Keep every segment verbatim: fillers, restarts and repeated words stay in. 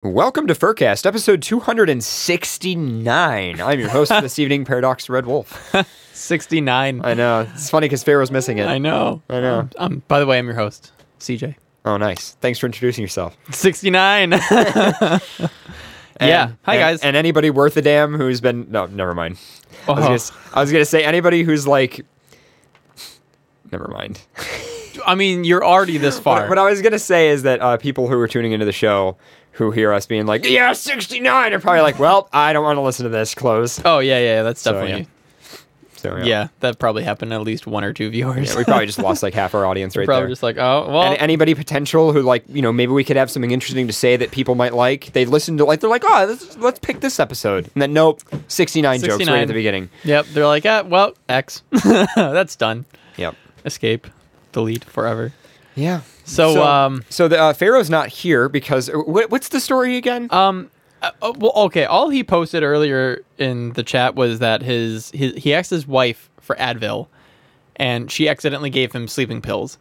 Welcome to Furcast, episode two hundred sixty-nine. I'm your host for this evening, Paradox Red Wolf. sixty-nine. I know. It's funny because Pharaoh's missing it. I know. I know. Um, um, by the way, I'm your host, C J. Oh, nice. Thanks for introducing yourself. sixty-nine. And, yeah. Hi, and, guys. And anybody worth a damn who's been... No, never mind. Oh. I was gonna, I was gonna say anybody who's like... Never mind. I mean, you're already this far. What, what I was going to say is that uh, people who are tuning into the show who hear us being like, yeah, sixty-nine, are probably like, well, I don't want to listen to this. Close. Oh, yeah, yeah. That's So, definitely... yeah. So, yeah. yeah, that probably happened to at least one or two viewers. Yeah, we probably just lost like half our audience right probably there. just like, oh, well... And anybody potential who like, you know, maybe we could have something interesting to say that people might like. They listen to like, they're like, oh, let's, let's pick this episode. And then, nope, sixty-nine, jokes right at the beginning. Yep, they're like, ah, well, X. That's done. Yep. Escape. Delete forever. Yeah. So, so, um... So the, uh, Pharaoh's not here because... What, what's the story again? Um... Uh, uh, well, okay. All he posted earlier in the chat was that his, his he asked his wife for Advil, and she accidentally gave him sleeping pills.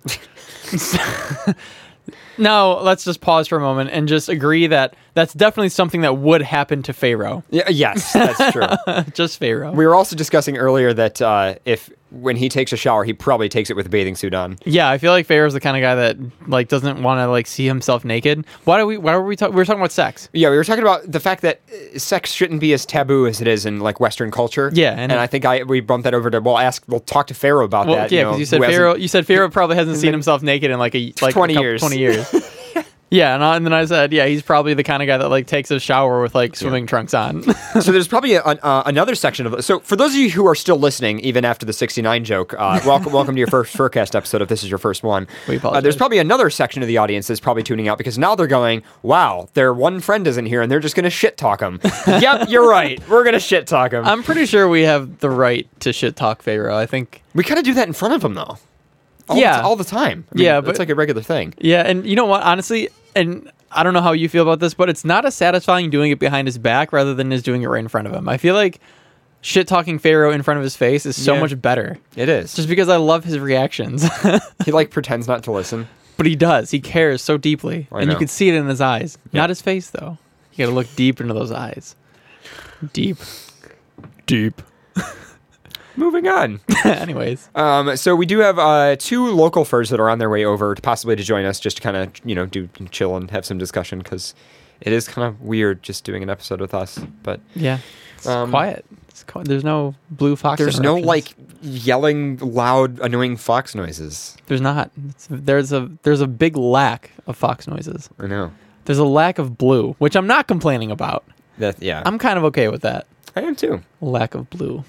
No, let's just pause for a moment and just agree that that's definitely something that would happen to Pharaoh. Yeah, yes, that's true. Just Pharaoh. We were also discussing earlier that uh, if when he takes a shower, he probably takes it with a bathing suit on. Yeah, I feel like Pharaoh's the kind of guy that like doesn't want to like see himself naked. Why do we? Why were we talking? We were talking about sex. Yeah, we were talking about the fact that uh, sex shouldn't be as taboo as it is in like Western culture. Yeah, and, and I think I we bumped that over to we'll ask we'll talk to Pharaoh about Well, that. yeah, you, because know, you said who hasn't- Pharaoh. You said Pharaoh probably hasn't seen been- himself naked in like a like twenty a couple- years. Twenty years. Yeah, and, I, and then I said, yeah, he's probably the kind of guy that like takes a shower with like swimming trunks on. So there's probably a, uh, another section of it. So for those of you who are still listening, even after the sixty-nine joke, uh, welcome welcome to your first Furcast episode if this is your first one. We Uh, apologize. there's probably another section of the audience that's probably tuning out because now they're going, wow, their one friend isn't here and they're just going to shit talk him. Yep, you're right. We're going to shit talk him. I'm pretty sure we have the right to shit talk Pharaoh. I think. we kind of do that in front of him though. All Yeah. the, all the time. I mean, Yeah, it's but- like a regular thing. Yeah, and you know what? Honestly, and I don't know how you feel about this, but it's not as satisfying doing it behind his back rather than just doing it right in front of him. I feel like shit talking Pharaoh in front of his face is so Yeah. much better. It is. Just because I love his reactions. He like pretends not to listen. But he does. He cares so deeply. I and know. you can see it in his eyes. Yeah. Not his face, though. You gotta look deep into those eyes. Deep. Deep. Moving on. Anyways. Um, so we do have uh, two local furs that are on their way over to possibly to join us, just to kind of you know do chill and have some discussion because it is kind of weird just doing an episode with us. But Yeah. It's Um, quiet. It's quiet. There's no blue fox. there's no interruptions. like yelling, loud, annoying fox noises. There's not. It's, there's a there's a big lack of fox noises. I know There's a lack of blue, which I'm not complaining about. that. Yeah, I'm kind of okay with that. I am too. Lack of blue.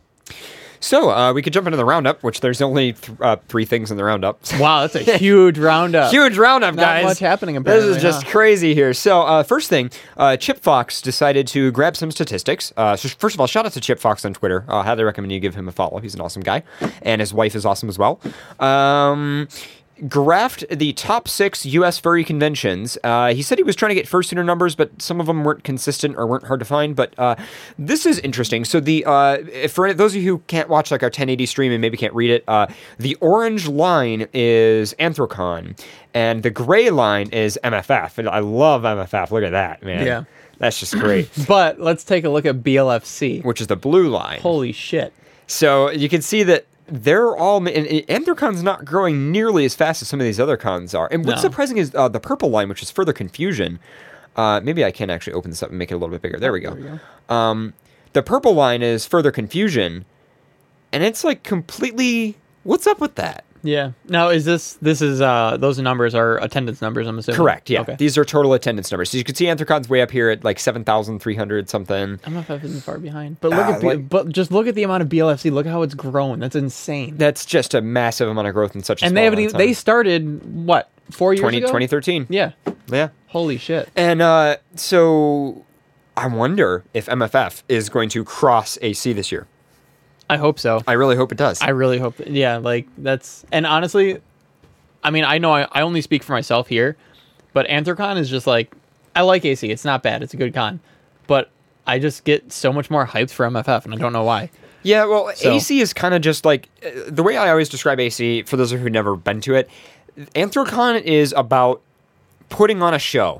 So uh, we could jump into the roundup, which there's only th- uh, three things in the roundup. Wow, that's a huge roundup. Huge roundup, Not guys. much happening, This apparently, is just huh? crazy here. So, uh, first thing, uh, Chip Fox decided to grab some statistics. Uh, so first of all, shout out to Chip Fox on Twitter. I uh, highly recommend you give him a follow. He's an awesome guy, and his wife is awesome as well. Um, graphed the top six U S furry conventions. Uh, he said he was trying to get fursuiter numbers, but some of them weren't consistent or weren't hard to find. But uh, this is interesting. So the uh, for those of you who can't watch like our ten eighty stream and maybe can't read it, uh, the orange line is Anthrocon, and the gray line is M F F. And I love M F F. Look at that, man. Yeah. That's just great. But let's take a look at B L F C. Which is the blue line. Holy shit. So you can see that they're all, and and Anthrocon's not growing nearly as fast as some of these other cons are. And what's No. surprising is uh, the purple line, which is further confusion. Uh, maybe I can actually open this up and make it a little bit bigger. There we go. There we go. Um, the purple line is further confusion, and it's like completely. What's up with that? Yeah. Now, is this, this is, uh, those numbers are attendance numbers, I'm assuming? Correct. Yeah, Okay. these are total attendance numbers. So you can see Anthrocon's way up here at like seven thousand three hundred something. M F F isn't far behind. But look Ah, at, B- like- but just look at the amount of B L F C. Look how it's grown. That's insane. That's just a massive amount of growth in such a and small they haven't amount even, of time. they started, what, four years twenty, ago? twenty thirteen. Yeah. Yeah. Holy shit. And uh, so I wonder if M F F is going to cross A C this year. I hope so. I really hope it does. I really hope. Yeah, like that's, and honestly, I mean, I know I, I only speak for myself here, but Anthrocon is just like, I like A C. It's not bad. It's a good con, but I just get so much more hyped for M F F, and I don't know why. Yeah, well, So- A C is kind of just like uh, the way I always describe A C. For those who've never been to it, Anthrocon is about putting on a show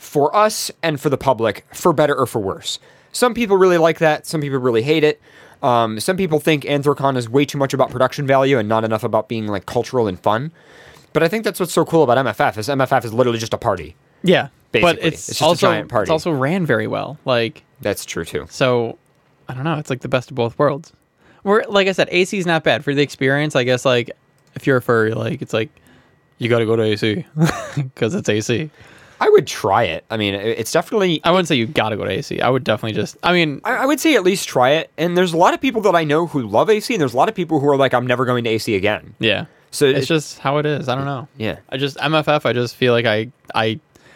for us and for the public, for better or for worse. Some people really like that. Some people really hate it. Um, some people think Anthrocon is way too much about production value and not enough about being like cultural and fun. But I think that's what's so cool about M F F is M F F is literally just a party. Yeah, basically. but it's, it's just also a giant party. It's also ran very well. Like that's true too. So I don't know. It's like the best of both worlds. We're like I said, A C is not bad for the experience. I guess like if you're a furry, like it's like you got to go to A C because it's A C. I would try it. I mean, it's definitely... I wouldn't say you got to go to A C. I would definitely just... I mean... I, I would say at least try it. And there's a lot of people that I know who love A C, and there's a lot of people who are like, I'm never going to A C again. Yeah. So it's it, just how it is. I don't know. Yeah. I just... M F F, I just feel like I... I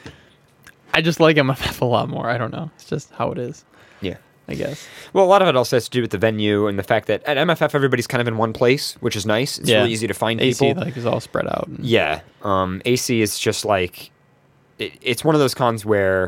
I just like M F F a lot more. I don't know. It's just how it is. Yeah. I guess. Well, a lot of it also has to do with the venue and the fact that at M F F, everybody's kind of in one place, which is nice. It's yeah. really easy to find A C, people. like, is all spread out. And... Yeah. Um, A C is just like... It, it's one of those cons where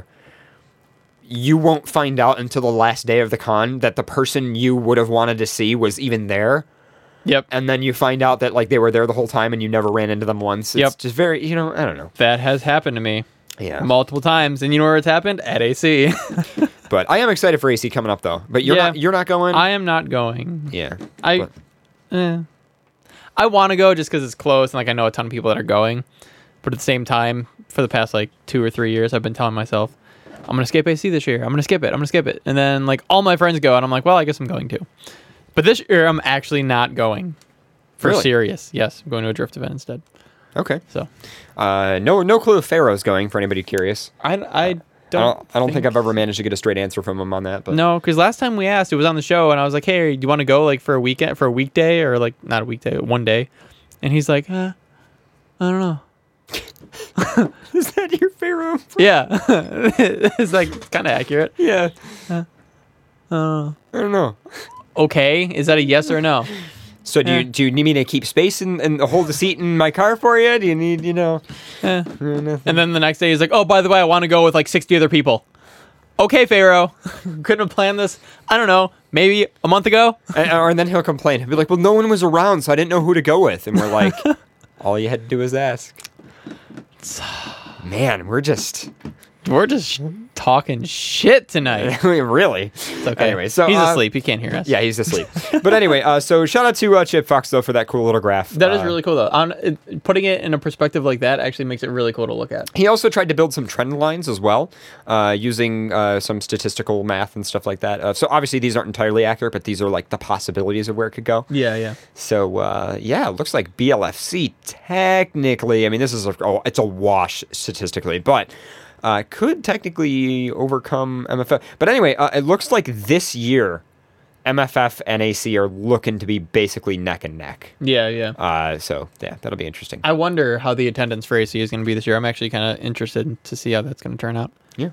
you won't find out until the last day of the con that the person you would have wanted to see was even there. Yep. And then you find out that like they were there the whole time and you never ran into them once. It's yep. just very, you know, I don't know. That has happened to me. Yeah. Multiple times. And you know where it's happened? At A C. But I am excited for A C coming up though. But you're yeah. not you're not going? I am not going. Yeah. I but. eh. I want to go just because it's close and like I know a ton of people that are going. But at the same time, for the past like two or three years, I've been telling myself, I'm going to skip A C this year. I'm going to skip it. I'm going to skip it. And then like all my friends go and I'm like, well, I guess I'm going to. But this year I'm actually not going for really? serious. Yes. I'm going to a drift event instead. Okay. So, uh, no, no clue if Pharaoh's going for anybody curious. I, I don't, I don't, I don't think, think I've ever managed to get a straight answer from him on that. But no, because last time we asked, it was on the show and I was like, hey, do you want to go like for a weekend, for a weekday or like not a weekday, one day? And he's like, uh, I don't know. Is that your Pharaoh? Yeah. It's like kind of accurate. Yeah. Uh, uh, I don't know. Okay. Is that a yes or a no? So do Eh. you do you need me to keep space and, and hold the seat in my car for you? Do you need, you know? Eh. Nothing. And then the next day he's like, oh, by the way, I want to go with like sixty other people. Okay, Pharaoh. Couldn't have planned this, I don't know, maybe a month ago? and, or and then he'll complain. He'll be like, well, no one was around, so I didn't know who to go with. And we're like, all you had to do was ask. Man, we're just... We're just talking shit tonight. Really? It's okay. Anyway, so he's uh, asleep. He can't hear us. Yeah, he's asleep. But anyway, uh, so shout out to uh, Chip Fox, though, for that cool little graph. That is uh, really cool, though. On, it, putting it in a perspective like that actually makes it really cool to look at. He also tried to build some trend lines as well, uh, using uh, some statistical math and stuff like that. Uh, so obviously these aren't entirely accurate, but these are like the possibilities of where it could go. Yeah, yeah. So uh, yeah, it looks like B L F C technically. I mean, this is a, oh, it's a wash statistically, but uh, could technically overcome M F F. But anyway, uh, it looks like this year M F F and A C are looking to be basically neck and neck. Yeah, yeah. Uh, so yeah, that'll be interesting. I wonder how the attendance for A C is going to be this year. I'm actually kind of interested to see how that's going to turn out. Yeah.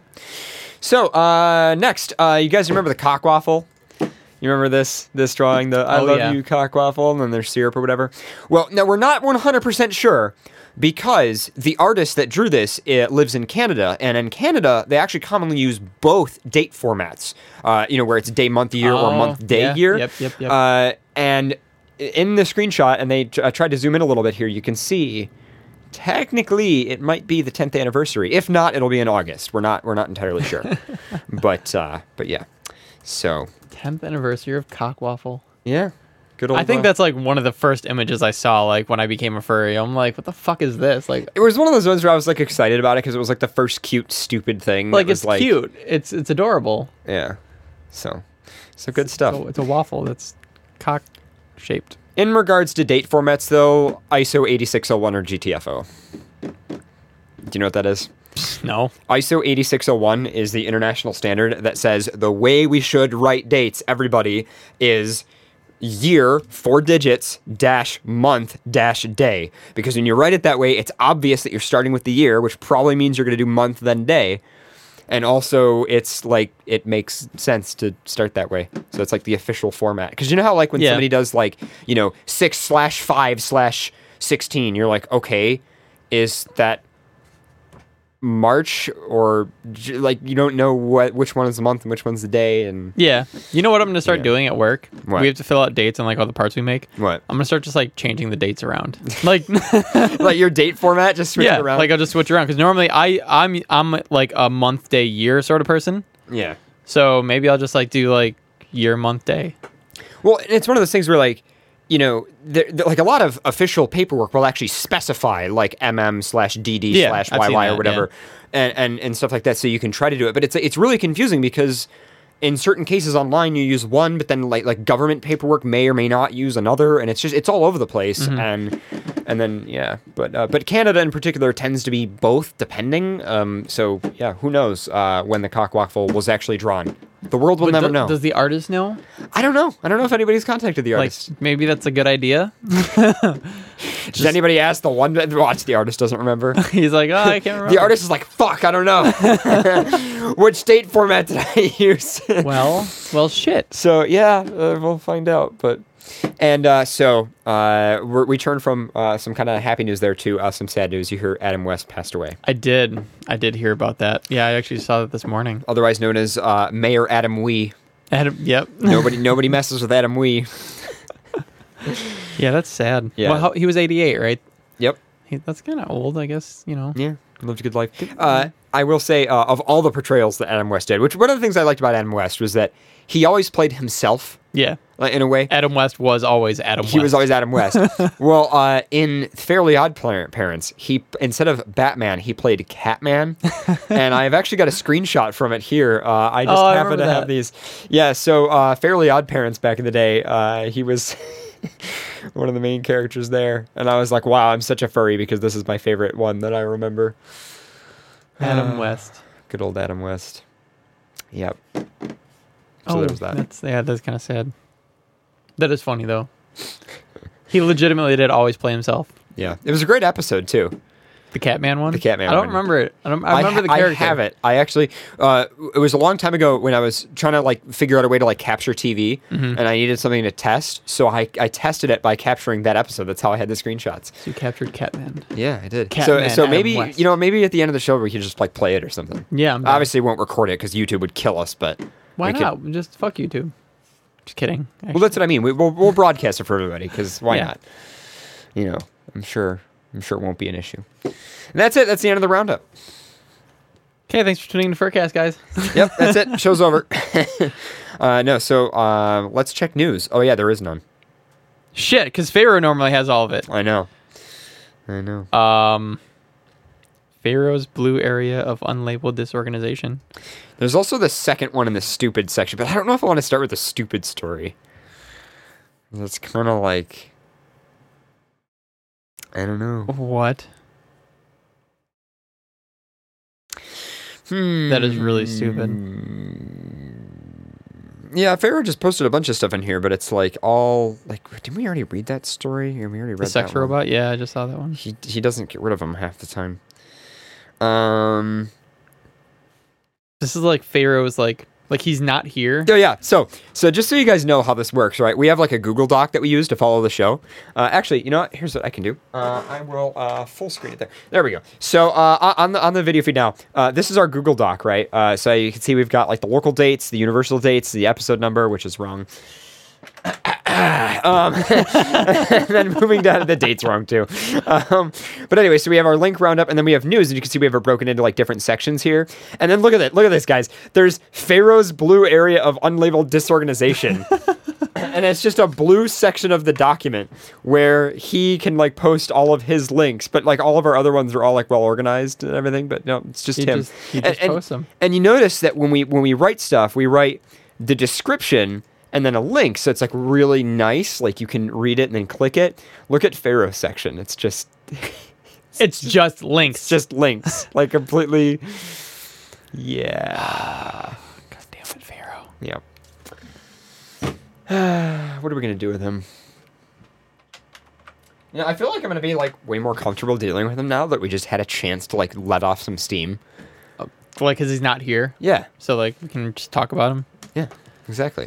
So uh, next, uh, you guys remember the cock waffle? You remember this this drawing, the I Oh, love yeah. you cock waffle, and then there's syrup or whatever? Well, now we're not one hundred percent sure because the artist that drew this it lives in Canada, and in Canada, they actually commonly use both date formats, uh, you know, where it's day, month, year, or Oh, month, day, yeah. year. Yep, yep, yep. Uh, and in the screenshot, and they uh, tried to zoom in a little bit here, you can see technically it might be the tenth anniversary. If not, it'll be in August. We're not we're not entirely sure. but uh, but yeah. So tenth anniversary of Cockwaffle. yeah. Good old I think uh, that's like one of the first images I saw like when I became a furry. I'm like, what the fuck is this? Like it was one of those ones where I was like excited about it because it was like the first cute stupid thing. like that was, it's like, cute. It's it's adorable. Yeah. So so good stuff. So it's a waffle that's cock shaped. In regards to date formats though, I S O eighty-six oh one or G T F O. Do you know what that is? No. I S O eighty-six oh one is the international standard that says the way we should write dates, everybody, is year, four digits, dash, month, dash, day. Because when you write it that way, it's obvious that you're starting with the year, which probably means you're going to do month, then day. And also, it's like, it makes sense to start that way. So it's like the official format. Because you know how, like, when Yeah. somebody does, like, you know, six slash five slash sixteen, you're like, okay, is that March or j- like you don't know what which one is the month and which one's the day and Yeah. You know what I'm going to start Yeah. doing at work? What? We have to fill out dates on like all the parts we make. what I'm going to start just like changing the dates around. Like like your date format just switch yeah, it around. like I'll just switch around cuz normally I I'm I'm like a month day year sort of person. yeah. So maybe I'll just like do like year month day. Well, it's one of those things where like you know, there, there- like a lot of official paperwork will actually specify like M M slash D D Yeah, slash I've seen Y Y or that, whatever, and, and and stuff like that. So you can try to do it, but it's it's really confusing because in certain cases online you use one, but then like like government paperwork may or may not use another, and it's just it's all over the place. Mm-hmm. And and then yeah, but uh, but Canada in particular tends to be both depending. Um, so yeah, who knows uh, when the cockwaffle was actually drawn? The world will But never do- know. Does the artist know? I don't know. I don't know if anybody's contacted the Like artist. maybe that's a good idea. Does anybody ask the one that watch the artist doesn't remember? He's like, "Oh, I can't remember." The artist is like, fuck, I don't know. Which date format did I use? Well, well shit. so yeah, uh, we'll find out. But and uh, so uh, we're, we turn from uh, some kind of happy news there to uh, some sad news. You hear Adam West passed away, I did. I did hear about that. Yeah, I actually saw that this morning. otherwise known as uh, Mayor Adam Wee. Adam, yep. Nobody nobody messes with Adam Wee. Yeah, that's sad. Yeah. Well, how, he was eighty-eight, right? Yep. He, that's kind of old, I guess, you know. Yeah, lived a good life. Uh, I will say, uh, of all the portrayals that Adam West did, which one of the things I liked about Adam West was that he always played himself, Yeah. like, in a way. Adam West was always Adam He West. was always Adam West. well, uh, in Fairly Odd Par- Parents, he instead of Batman, he played Catman, and I've actually got a screenshot from it here. Uh, I just Oh, I happen to remember have that. these. Yeah, so uh, Fairly Odd Parents back in the day, uh, he was one of the main characters there, and I was like, wow, I'm such a furry because this is my favorite one that I remember. Adam Uh, West. Good old Adam West. Yep. So oh, there was that. That's, yeah, that's kind of sad. That is funny, though. He legitimately did always play himself. Yeah, it was a great episode too. The Catman one? The Catman I don't one. remember it. I, don't, I remember ha- the character. I have it. I actually, uh, it was a long time ago when I was trying to like figure out a way to like capture T V, Mm-hmm. and I needed something to test. So I, I tested it by capturing that episode. That's how I had the screenshots. So you captured Catman. Yeah, I did. Catman, so so Adam maybe West. you know maybe at the end of the show we could just like play it or something. Yeah, I'm down. Obviously, we won't record it because YouTube would kill us. But Why we not? Could, Just fuck YouTube. Just kidding. well, that's what I mean. We, we'll, we'll broadcast it for everybody because why Yeah. not? You know, I'm sure. I'm sure it won't be an issue. And that's it. That's the end of the roundup. Okay, thanks for tuning in to Furcast, guys. Yep, that's it. Show's over. uh, no, so uh, let's check news. Oh yeah, there is none. Shit, because Pharaoh normally has all of it. I know. I know. Um, Pharaoh's blue area of unlabeled disorganization. There's also the second one in the stupid section, but I don't know if I want to start with the stupid story. That's kind of like, I don't know. What? Hmm. That is really stupid. Yeah, Pharaoh just posted a bunch of stuff in here, but it's like all like, didn't we already read that story? Or we already read The sex that one? robot? Yeah, I just saw that one. He he doesn't get rid of them half the time. Um. This is like Pharaoh's like like he's not here. Oh yeah. So so just so you guys know how this works, right? We have like a Google Doc that we use to follow the show. Uh, actually, you know what? Here's what I can do. Uh, I will uh, full screen it there. There we go. So uh, on the on the video feed now, uh, this is our Google Doc, right? Uh, so you can see we've got like the local dates, the universal dates, the episode number, which is wrong. um, and then moving down to the dates wrong too. Um, but anyway, so we have our link roundup, and then we have news, and you can see we have it broken into like different sections here. And then look at it, look at this, guys. There's Pharaoh's blue area of unlabeled disorganization, and it's just a blue section of the document where he can like post all of his links, but like all of our other ones are all like well organized and everything. But no, it's just He him. just- he and, just and- posts 'em. and you notice that when we when we write stuff, we write the description and then a link, so it's like really nice. Like you can read it and then click it. Look at Pharaoh section. It's just It's just links. it's just links, like completely. Yeah. God damn it, Pharaoh. Yeah. What are we gonna do with him? Yeah, I feel like I'm gonna be like way more comfortable dealing with him now that we just had a chance to like let off some steam. Like, because he's not here. Yeah. So, like, we can just talk about him. Yeah. Exactly.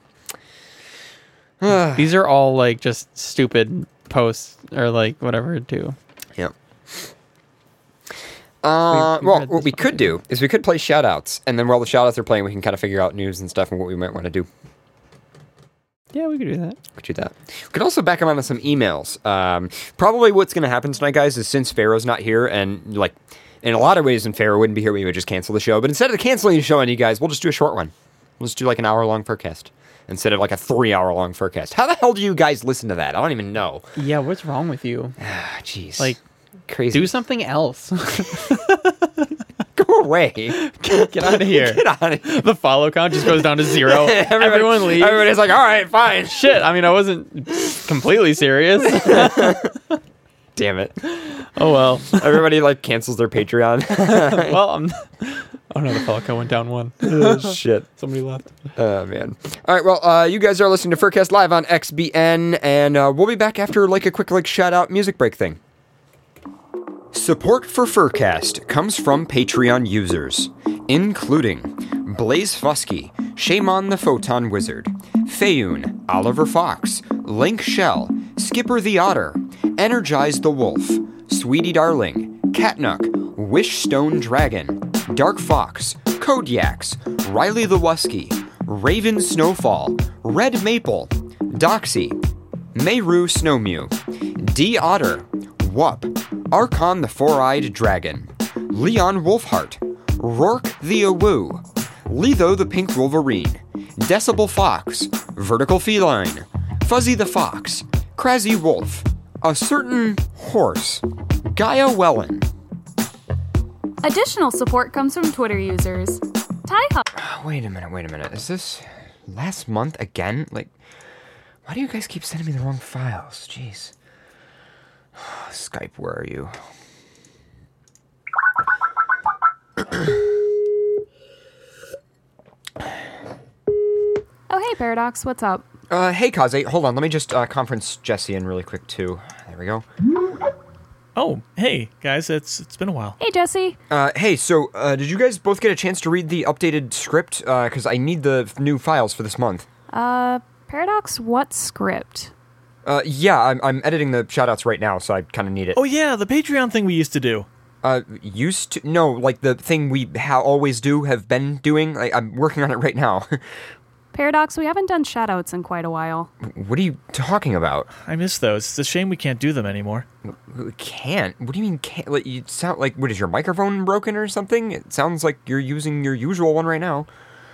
These are all, like, just stupid posts or, like, whatever, too. Yeah. Uh, we've well, read what this we one. could do is we could play shout-outs, and then while the shout-outs are playing, we can kind of figure out news and stuff and what we might want to do. Yeah, we could do that. We could do that. We could also back them onto some emails. Um, probably what's going to happen tonight, guys, is since Pharaoh's not here, and like in a lot of ways, when Pharaoh wouldn't be here, we would just cancel the show. But instead of canceling the show on you guys, we'll just do a short one. We'll just do like an hour-long Furcast instead of like a three-hour-long Furcast. How the hell do you guys listen to that? I don't even know. Yeah, what's wrong with you? Ah, jeez. Like, crazy. do something else. Go away. Get out of here. Get out of here. The follow count just goes down to zero. Everybody- Everyone leaves. Everybody's like, all right, fine. Shit, I mean, I wasn't completely serious. Damn it. Oh, well. Everybody like cancels their Patreon. Well, I'm... Oh, no, the follow count went down one. Oh, shit. Somebody left. Oh, man. All right, well, uh, you guys are listening to Furcast live on X B N, and uh, we'll be back after like a quick like shout-out music break thing. Support for Furcast comes from Patreon users, including Blaze Fusky, Shaman the Photon Wizard, Fayoun, Oliver Fox, Link Shell, Skipper the Otter, Energize the Wolf, Sweetie Darling, Catnuck, Wishstone Dragon, Dark Fox, Kodiax, Riley the Wusky, Raven Snowfall, Red Maple, Doxy, Mayru Snowmew, D Otter, Wup, Archon the Four-Eyed Dragon, Leon Wolfheart, Rourke the Awu, Letho the Pink Wolverine, Decibel Fox, Vertical Feline, Fuzzy the Fox, Crazy Wolf, A Certain Horse, Gaia Wellen. Additional support comes from Twitter users. Ty Wait a minute, wait a minute. Is this last month again? Like, why do you guys keep sending me the wrong files? Jeez. Skype, where are you? Oh, hey, Paradox, what's up? Uh, hey, Kaze, hold on. Let me just uh, conference Jesse in really quick, too. There we go. Oh, hey, guys, it's it's been a while. Hey, Jesse. Uh, hey, so, uh, did you guys both get a chance to read the updated script? Uh, because I need the f- new files for this month. Uh, Paradox, what script? Uh, yeah, I'm, I'm editing the shoutouts right now, so I kind of need it. Oh, yeah, the Patreon thing we used to do. Uh, used to? No, like the thing we ha- always do, have been doing. Like, I'm working on it right now. Paradox, we haven't done shoutouts in quite a while. What are you talking about? I miss those. It's a shame we can't do them anymore. We can't? What do you mean can't? Like, you sound like, what, is your microphone broken or something? It sounds like you're using your usual one right now.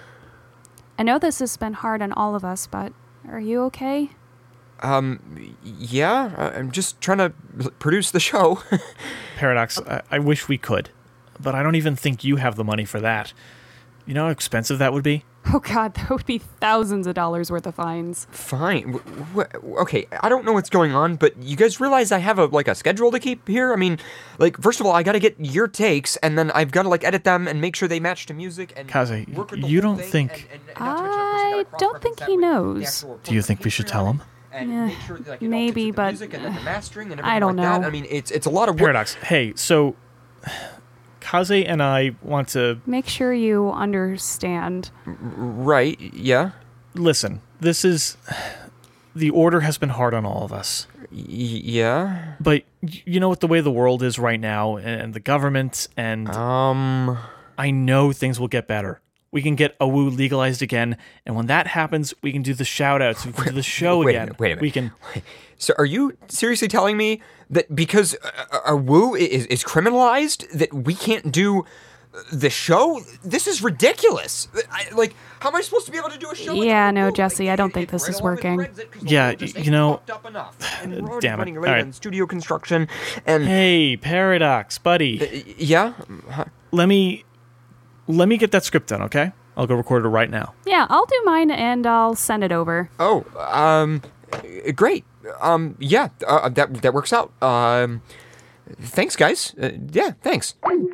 I know this has been hard on all of us, but are you okay? Um, yeah, I- I'm just trying to l- produce the show. Paradox, I, I wish we could, but I don't even think you have the money for that. You know how expensive that would be? Oh god, that would be thousands of dollars worth of fines. Fine. W- w- okay, I don't know what's going on, but you guys realize I have a like a schedule to keep here? I mean, like, first of all, I gotta get your takes, and then I've gotta like edit them and make sure they match to music and Kaze, work with the you whole don't thing, think- and- and- and not to mention, of course, you I gotta don't think cross-reference he that with the knows. actual Do you think we should Patreon tell him? and Yeah, make sure that, like, it all maybe, fits with the but, music and then the mastering and I everything don't like that. know. I mean, it's it's a lot of work. Paradox, hey, so Kaze and I want to Make sure you understand. Right? Yeah. listen. This is the order has been hard on all of us. Y- yeah. But y- you know what the way the world is right now and the government and Um. I know things will get better. We can get Awu legalized again, and when that happens, we can do the shout-outs, we can do the show wait a again. minute, wait a minute. We can So, are you seriously telling me that because a, a woo is, is criminalized, that we can't do the show? This is ridiculous. I, like, how am I supposed to be able to do a show? with Yeah, a no, woo? Jesse, Like, I don't it- think it this right is along the working. threads that- 'cause the Yeah, world just y- ain't you know- fucked up enough. And we're already Damn it. running All late right. on studio construction, and Hey, Paradox, buddy. uh, yeah, Huh. Let me let me get that script done, okay? I'll go record it right now. Yeah, I'll do mine and I'll send it over. Oh, um, uh, great. Um, yeah, uh, that that works out. Um, thanks, guys. Uh, yeah, thanks.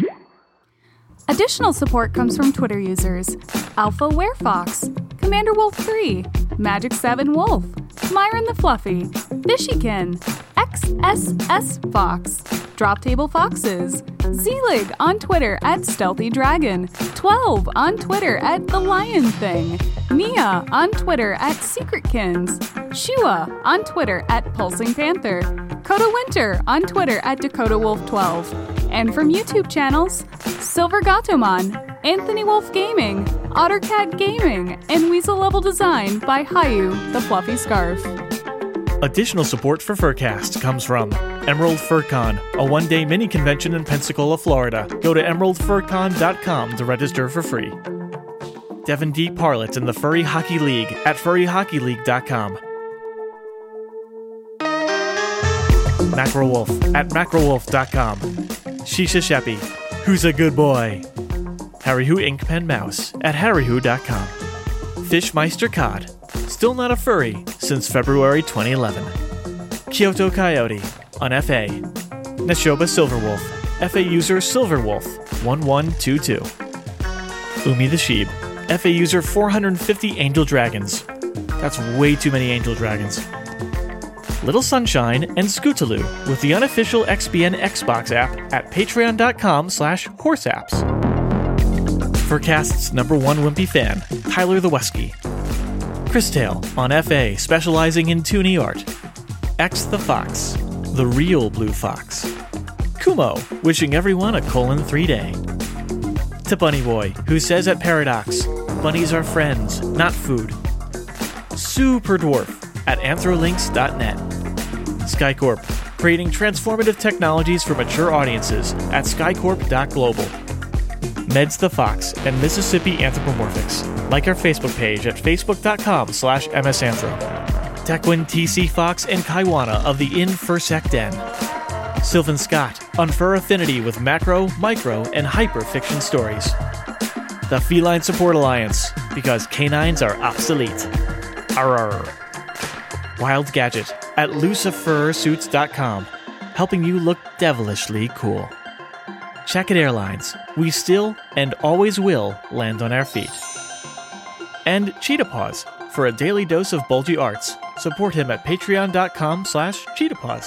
Additional support comes from Twitter users Alpha Werefox, Commander Wolf three, Magic seven Wolf, Myron the Fluffy, Fishykin, X S S Fox, Drop Table Foxes, Zelig on Twitter at Stealthy Dragon, twelve on Twitter at The Lion Thing, Nia on Twitter at Secretkins, Shua on Twitter at Pulsing Panther, Coda Winter on Twitter at Dakota Wolf twelve, And from YouTube channels, Silver Gatomon, Anthony Wolf Gaming, OtterCat Gaming, and Weasel Level Design by Hayu, the Fluffy Scarf. Additional support for Furcast comes from Emerald FurCon, a one-day mini convention in Pensacola, Florida. Go to emerald fur con dot com to register for free. Devin D. Parlett in the Furry Hockey League at furry hockey league dot com. Macrowolf at macrowolf dot com. Shisha Sheppy, who's a good boy. Harry Who Inkpen Mouse at harry who dot com. Fishmeister Cod, still not a furry since February twenty eleven. Kyoto Coyote on F A. Neshoba Silverwolf, F A user Silverwolf one one two two. Umi the Sheep, F A user four hundred fifty Angel Dragons. That's way too many Angel Dragons. Little Sunshine and Scootaloo with the unofficial X B N Xbox app at patreon dot com slash horseapps. Furcast's number one wimpy fan, Tyler the Wesky. Christail on F A, specializing in toonie art. X the Fox, the real blue fox. Kumo, wishing everyone a colon three day. To Bunny Boy, who says at Paradox, bunnies are friends, not food. Super Dwarf at anthrolinks dot net. Skycorp, creating transformative technologies for mature audiences at skycorp dot global. Meds the Fox and Mississippi Anthropomorphics. Like our Facebook page at facebook dot com slash msanthro. Tequin T C Fox and Kaiwana of the In Fursec Den. Sylvan Scott on Fur Affinity with macro, micro, and hyper fiction stories. The Feline Support Alliance, because canines are obsolete. Arr. Wild Gadget at lucifer suits dot com, helping you look devilishly cool. Check-it Airlines, we still and always will land on our feet. And Cheetah Paws, for a daily dose of bulgy arts. Support him at patreon dot com slash cheetah paws.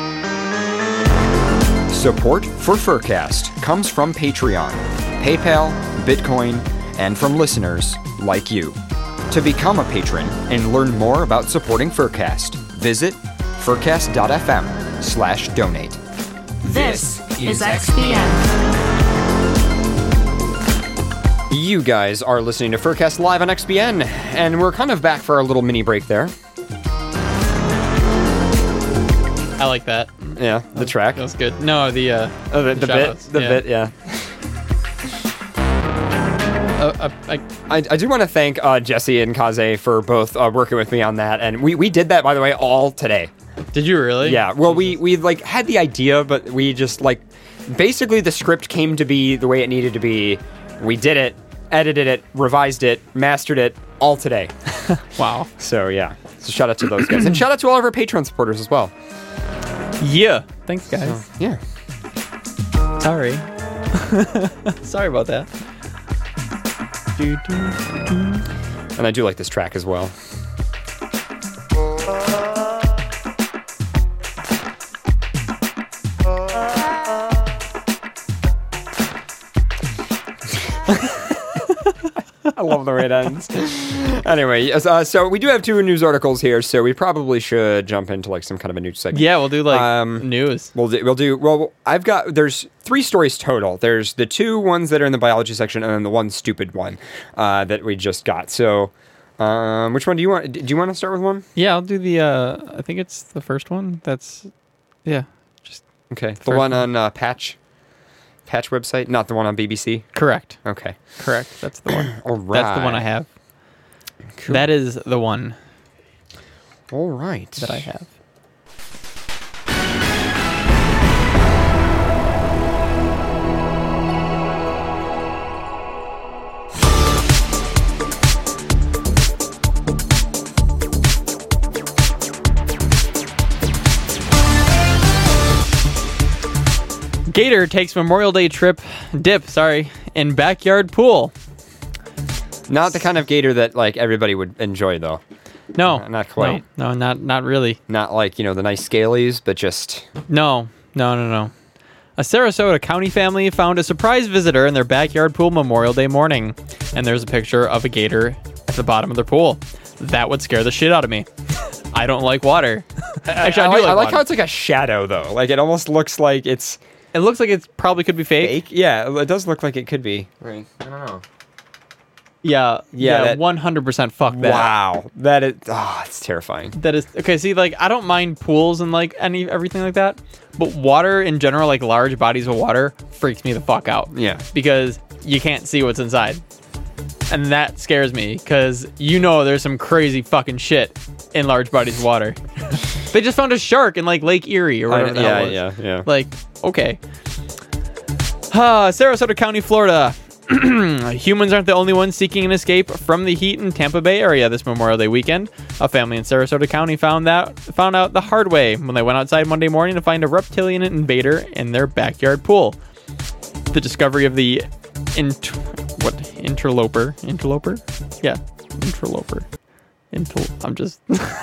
Support for Furcast comes from Patreon, PayPal, Bitcoin, and from listeners like you. To become a patron and learn more about supporting Furcast, visit furcast dot f m slash donate. This is X B N. You guys are listening to Furcast live on X B N, and we're kind of back for our little mini break there. I like that. Yeah, the track. That was good. No, the uh, Oh, the, the, bit, shout-outs. the Yeah. bit, yeah. Uh, uh, I, I, I do want to thank uh, Jesse and Kaze for both uh, working with me on that, and we, we did that, by the way, all today. did you really? Yeah, well, we we like had the idea, but we just like basically the script came to be the way it needed to be. We did it, edited it, revised it, mastered it all today. Wow. So yeah, so shout out to those guys, and shout out to all of our Patreon supporters as well. Yeah. Thanks, guys. Yeah. Sorry. Sorry about that. Do, do, do. And I do like this track as well. I love the way it ends. Anyway, yes, uh, so we do have two news articles here, so we probably should jump into like some kind of a news segment. Yeah, we'll do like Um, news. We'll do, we'll do, well, I've got, there's three stories total. There's the two ones that are in the biology section and then the one stupid one uh, that we just got. So, um, which one do you want? Do you want to start with one? Yeah, I'll do the, uh, I think it's the first one. That's, yeah, just Okay. The First one one. on uh, Patch, Patch website, not the one on B B C. correct. Okay. Correct. That's the one. All right. That's the one I have. Cool. That is the one All right. that I have. Gator takes Memorial Day trip, dip, sorry, in backyard pool. Not the kind of gator that like everybody would enjoy, though. No, Uh, not quite. No, no, not not really. Not like, you know, the nice scalies, but just No, no, no, no. A Sarasota County family found a surprise visitor in their backyard pool Memorial Day morning, and there's a picture of a gator at the bottom of their pool. That would scare the shit out of me. I don't like water. Actually, I, I, do like, like, I like water. how it's like a shadow, though. Like it almost looks like it's It looks like it probably could be fake. Fake? Yeah, it does look like it could be. Right. I don't know. Yeah, Yeah, yeah, that- one hundred percent fuck that. Wow. That is, oh, it's terrifying. That is okay. See, like I don't mind pools and like any everything like that, but water in general, like large bodies of water, freaks me the fuck out. Yeah. Because you can't see what's inside, and that scares me because you know there's some crazy fucking shit in large bodies of water. They just found a shark in like Lake Erie or whatever I- the hell yeah, it was. yeah, yeah. Like, okay. Ah, Sarasota County, Florida. Humans aren't the only ones seeking an escape from the heat in Tampa Bay area this Memorial Day weekend. A family in Sarasota County found that found out the hard way when they went outside Monday morning to find a reptilian invader in their backyard pool. The discovery of the int- what interloper interloper yeah interloper Inter- I'm just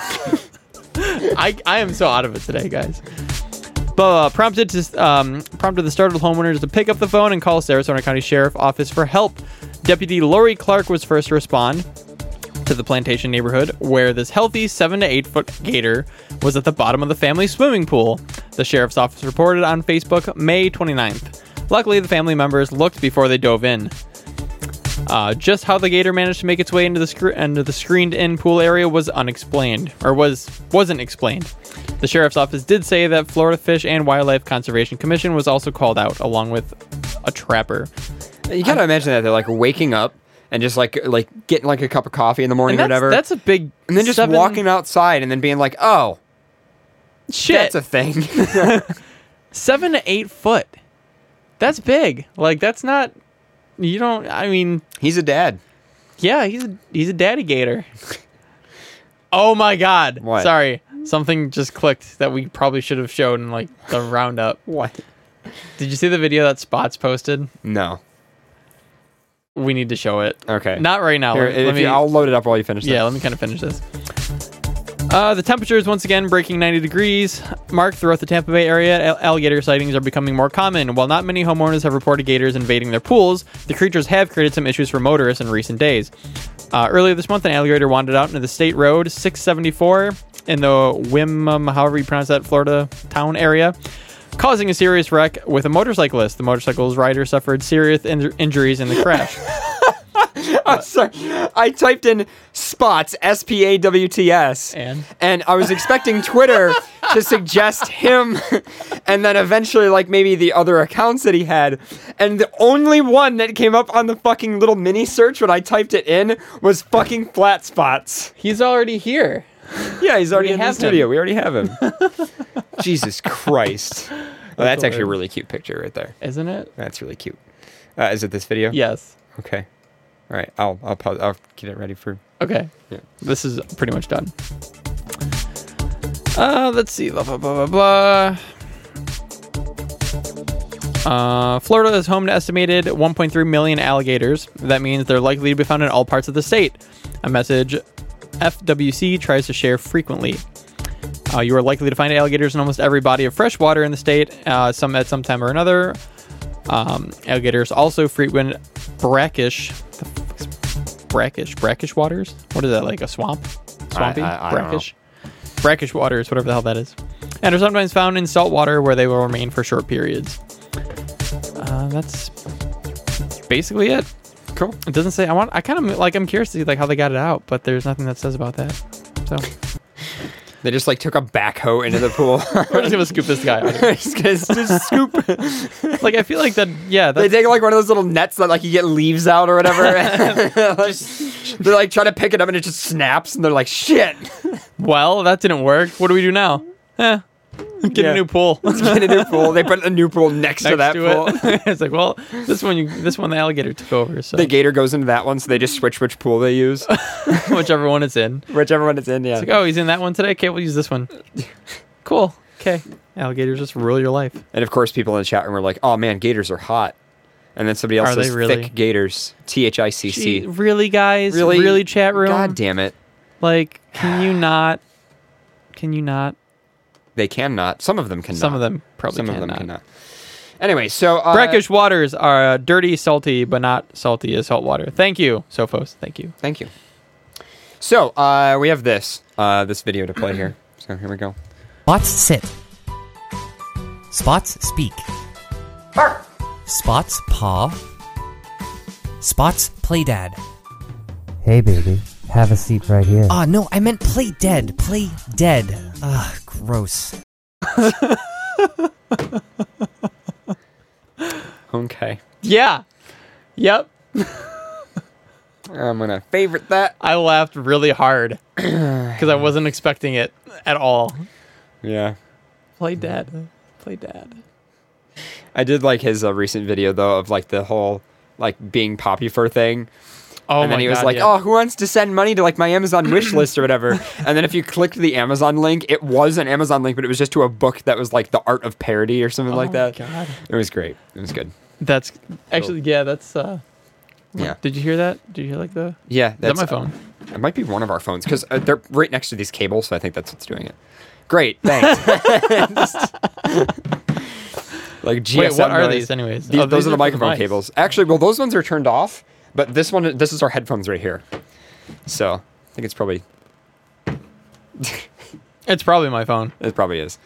I I am so out of it today, guys. Uh, prompted to um, prompted the startled homeowners to pick up the phone and call Sarasota County Sheriff Office for help. Deputy Lori Clark was first to respond to the Plantation neighborhood, where this healthy seven to eight foot gator was at the bottom of the family swimming pool. The sheriff's office reported on Facebook May twenty-ninth. Luckily, the family members looked before they dove in. Uh, just how the gator managed to make its way into the sc- into the screened-in pool area was unexplained, or was wasn't explained. The sheriff's office did say that Florida Fish and Wildlife Conservation Commission was also called out, along with a trapper. You gotta imagine that they're like waking up and just like like getting like a cup of coffee in the morning And or that's, whatever, that's a big and then just seven- walking outside and then being like, "Oh, shit. that's a thing." Seven to eight foot. That's big. Like that's not. You don't. I mean, He's a dad. yeah, he's a, he's a daddy gator. Oh my god. What? Sorry. Something just clicked that we probably should have shown in like the roundup. What? Did you see the video that Spots posted? No. We need to show it. Okay. Not right now. Here, let, if let me, you, I'll load it up while you finish. yeah, that. let me kind of finish this. Uh, the temperature is once again breaking ninety degrees mark throughout the Tampa Bay area. Al- alligator sightings are becoming more common. While not many homeowners have reported gators invading their pools, the creatures have created some issues for motorists in recent days. Uh, earlier this month, an alligator wandered out into the State Road six seventy-four in the Wim, however you pronounce that, Florida town area, causing a serious wreck with a motorcyclist. The motorcycle's rider suffered serious in- injuries in the crash. I'm sorry. I typed in Spots, S P A W T S. And? And I was expecting Twitter to suggest him and then eventually, like, maybe the other accounts that he had. And the only one that came up on the fucking little mini search when I typed it in was fucking Flat Spots. He's already here. Yeah, he's already We in the have studio. him. We already have him. Jesus Christ. Well, that's actually a hilarious. really cute picture right there. Isn't it? That's really cute. Uh, is it this video? Yes. Okay. All right. I'll I'll pause. I'll get it ready for. Okay. Yeah. This is pretty much done. Uh, let's see. Blah, blah, blah, blah, blah. Uh, Florida is home to estimated one point three million alligators. That means they're likely to be found in all parts of the state. A message F W C tries to share frequently. Uh, you are likely to find alligators in almost every body of fresh water in the state, uh, some at some time or another. Um, alligators also frequent brackish, the fuck is brackish, brackish waters. What is that, like a swamp? Swampy? I- I don't know. brackish? Brackish waters, whatever the hell that is. And are sometimes found in salt water where they will remain for short periods. Uh, that's basically it. Cool. It doesn't say. I want. I kind of like. I'm curious to see like how they got it out, but there's nothing that says about that. So They just like took a backhoe into the pool. we're just gonna scoop this guy out. just gonna just scoop. Like I feel like that. Yeah, They that's, take like one of those little nets that like you get leaves out or whatever. Like, they're like trying to pick it up and it just snaps and they're like, shit. well, that didn't work. What do we do now? Eh, get Yeah. a new pool. Let's get a new pool. They put a new pool next, to Next that to pool. it. It's like, well, this one, you, this one, the alligator took over. So The gator goes into that one, so they just switch which pool they use. whichever one it's in. Whichever one it's in, yeah. It's like, oh, he's in that one today. Okay, we'll use this one. Cool. Okay, alligators just rule your life. And of course, people in the chat room are like, oh man, gators are hot. And then somebody else Are they says really? thick gators. T H I C Gee, C. really, guys? Really? Really, chat room? God damn it. Like, can you not? Can you not? They cannot. Some of them cannot. Some of them probably Some cannot. of them cannot. Anyway, so. Uh, Brackish waters are dirty, salty, but not salty as salt water. Thank you, Sophos. Thank you. Thank you. So, uh, we have this, uh, this video to play here. So, here we go. Spots sit. Spots speak. Spot's paw. Spot's play dad. Hey, baby. Have a seat right here. Ah, no, I meant play dead. Play dead. Ugh, gross. Okay. Yeah. Yep. I'm gonna favorite that. I laughed really hard because I wasn't expecting it at all. Yeah. Play dad. Play dad. I did like his uh, recent video though of like the whole like being poppy fur thing. Oh and then my he was God, like, yeah. "Oh, who wants to send money to like my Amazon wish list or whatever?" And then if you clicked the Amazon link, it was an Amazon link, but it was just to a book that was like The Art of Parody or something Oh like my that. God. It was great. It was good. That's actually, yeah, that's, uh, Yeah. did you hear that? Did you hear like the, Yeah, is that that's my phone? Uh, it might be one of our phones because uh, they're right next to these cables, so I think that's what's doing it. Great, thanks. Like G S M Wait, what are noise. these anyways? These, Oh, those these are the are for the microphone mics. cables. Actually, well, those ones are turned off, but this one, this is our headphones right here. So I think it's probably, It's probably my phone. it probably is.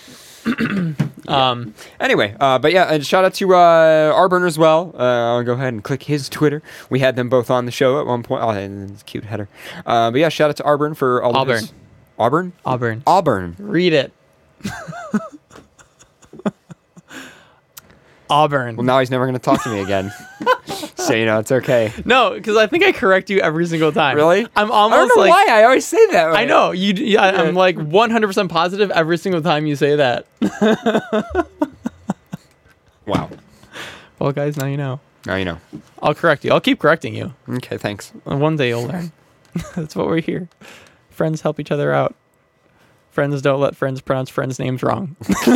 Um, Anyway, uh, but yeah, and shout out to uh, Arburn as well. Uh, I'll go ahead and click his Twitter. We had them both on the show at one point. Oh, and it's a cute header. Uh, but yeah, shout out to Arburn for all Auburn. of his... Auburn? Auburn. Auburn. Read it. Auburn. Well, now he's never going to talk to me again. So, you know, it's okay. No, because I think I correct you every single time. Really? I'm I almost don't know like why I always say that. I know you. Yeah, I'm like one hundred percent positive every single time you say that. Wow. Well, guys, now you know. Now you know. I'll correct you. I'll keep correcting you. Okay, thanks. And one day you'll learn. That's what we're here. Friends help each other out. Friends don't let friends pronounce friends' names wrong.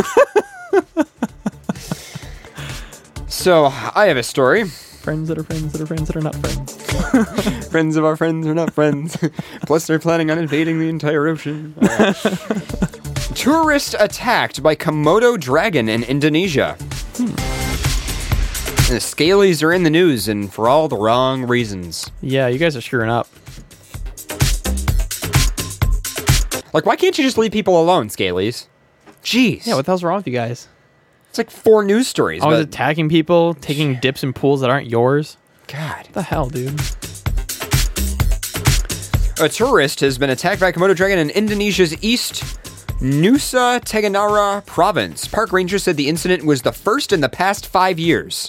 So, I have a story. Friends that are friends that are friends that are not friends. Friends of our friends are not friends. Plus, they're planning on invading the entire ocean. Uh, tourist attacked by Komodo dragon in Indonesia. Hmm. The Scalies are in the news, and for all the wrong reasons. Yeah, you guys are screwing up. Like, why can't you just leave people alone, Scalies? Jeez. Yeah, what the hell's wrong with you guys? It's like four news stories. Always but, attacking people, taking dips in pools that aren't yours. God. What the hell, dude? A tourist has been attacked by a Komodo dragon in Indonesia's East Nusa Tenggara province. Park rangers said the incident was the first in the past five years.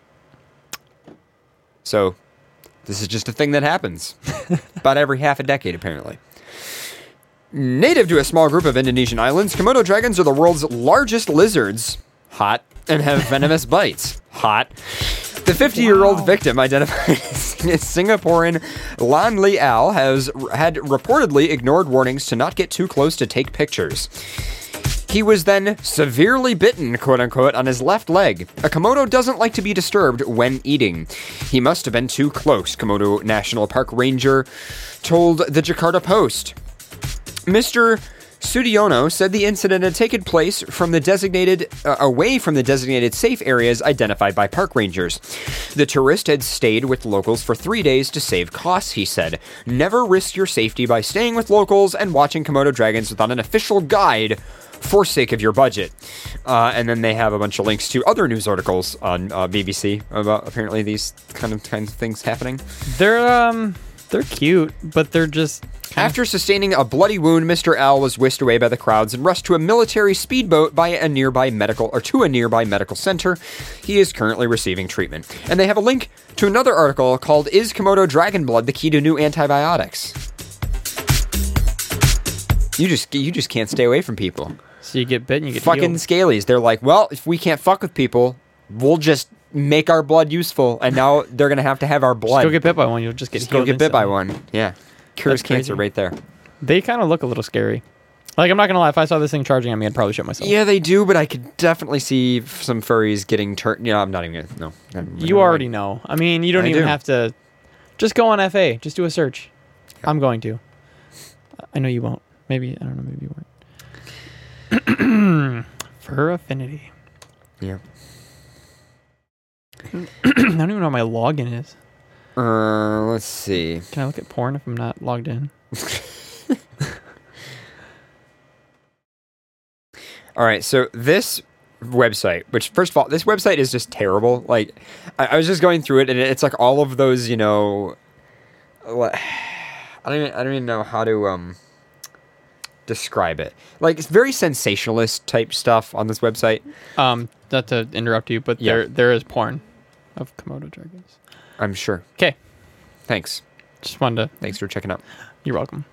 So, this is just a thing that happens. About every half a decade, apparently. Native to a small group of Indonesian islands, Komodo dragons are the world's largest lizards. Hot. And have venomous bites. Hot. The fifty-year-old Wow. victim, identified as Singaporean Lan Li Al, has had reportedly ignored warnings to not get too close to take pictures. He was then severely bitten, quote-unquote, on his left leg. A Komodo doesn't like to be disturbed when eating. He must have been too close, Komodo National Park Ranger told the Jakarta Post. Mister Sudiono said the incident had taken place from the designated uh, away from the designated safe areas identified by park rangers. The tourist had stayed with locals for three days to save costs, he said. Never risk your safety by staying with locals and watching Komodo dragons without an official guide for sake of your budget. Uh, and then they have a bunch of links to other news articles on uh, B B C about apparently these kind of kinds of things happening. They're um, they're cute, but they're just. After sustaining a bloody wound, Mister Al was whisked away by the crowds and rushed to a military speedboat by a nearby medical or to a nearby medical center. He is currently receiving treatment. And they have a link to another article called "Is Komodo Dragon Blood the Key to New Antibiotics?" You just you just can't stay away from people. So you get bitten, you get Fucking healed. Scalies. They're like, well, if we can't fuck with people, we'll just make our blood useful. And now they're gonna have to have our blood. Just go get bit by one, you'll just get Just healed. go get bit by instantly. one. Yeah, cures That's crazy. cancer right there. They kind of look a little scary. Like, I'm not gonna lie, if I saw this thing charging at me, I'd probably shit myself. Yeah, they do, but I could definitely see f- some furries getting turned. You know, I'm not even gonna. No, never- You never already mind. know. I mean, you don't I even do. have to. Just go on F A. Just do a search. I'm going to. I know you won't. Maybe I don't know. Maybe you won't. Fur affinity. Yeah. I don't even know what my login is. Uh, let's see. Can I look at porn if I'm not logged in? All right, so this website. Which, first of all, this website is just terrible. Like, I, I was just going through it, and it's like all of those, you know, what, I don't even, I don't even know how to um describe it. Like, it's very sensationalist type stuff on this website. Um, not to interrupt you, but Yeah. there there is porn of Komodo dragons. I'm sure. Okay, Thanks. just wanted to. Thanks for checking out. You're welcome.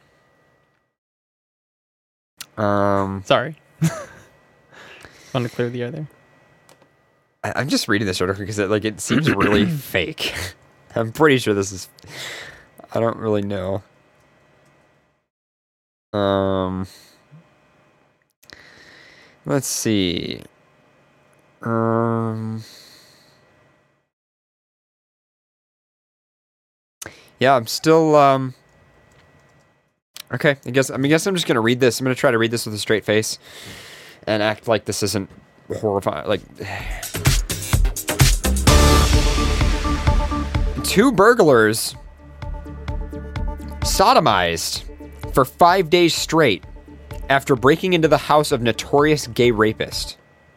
Um, Sorry. Want to clear the air there? I, I'm just reading this article because it, like, it seems really fake. I'm pretty sure this is. I don't really know. Um, let's see. Um, yeah, I'm still. Um, okay, I guess. I mean, I guess I'm just gonna read this. I'm gonna try to read this with a straight face, and act like this isn't horrifying. Like, two burglars sodomized for five days straight after breaking into the house of notorious gay rapist.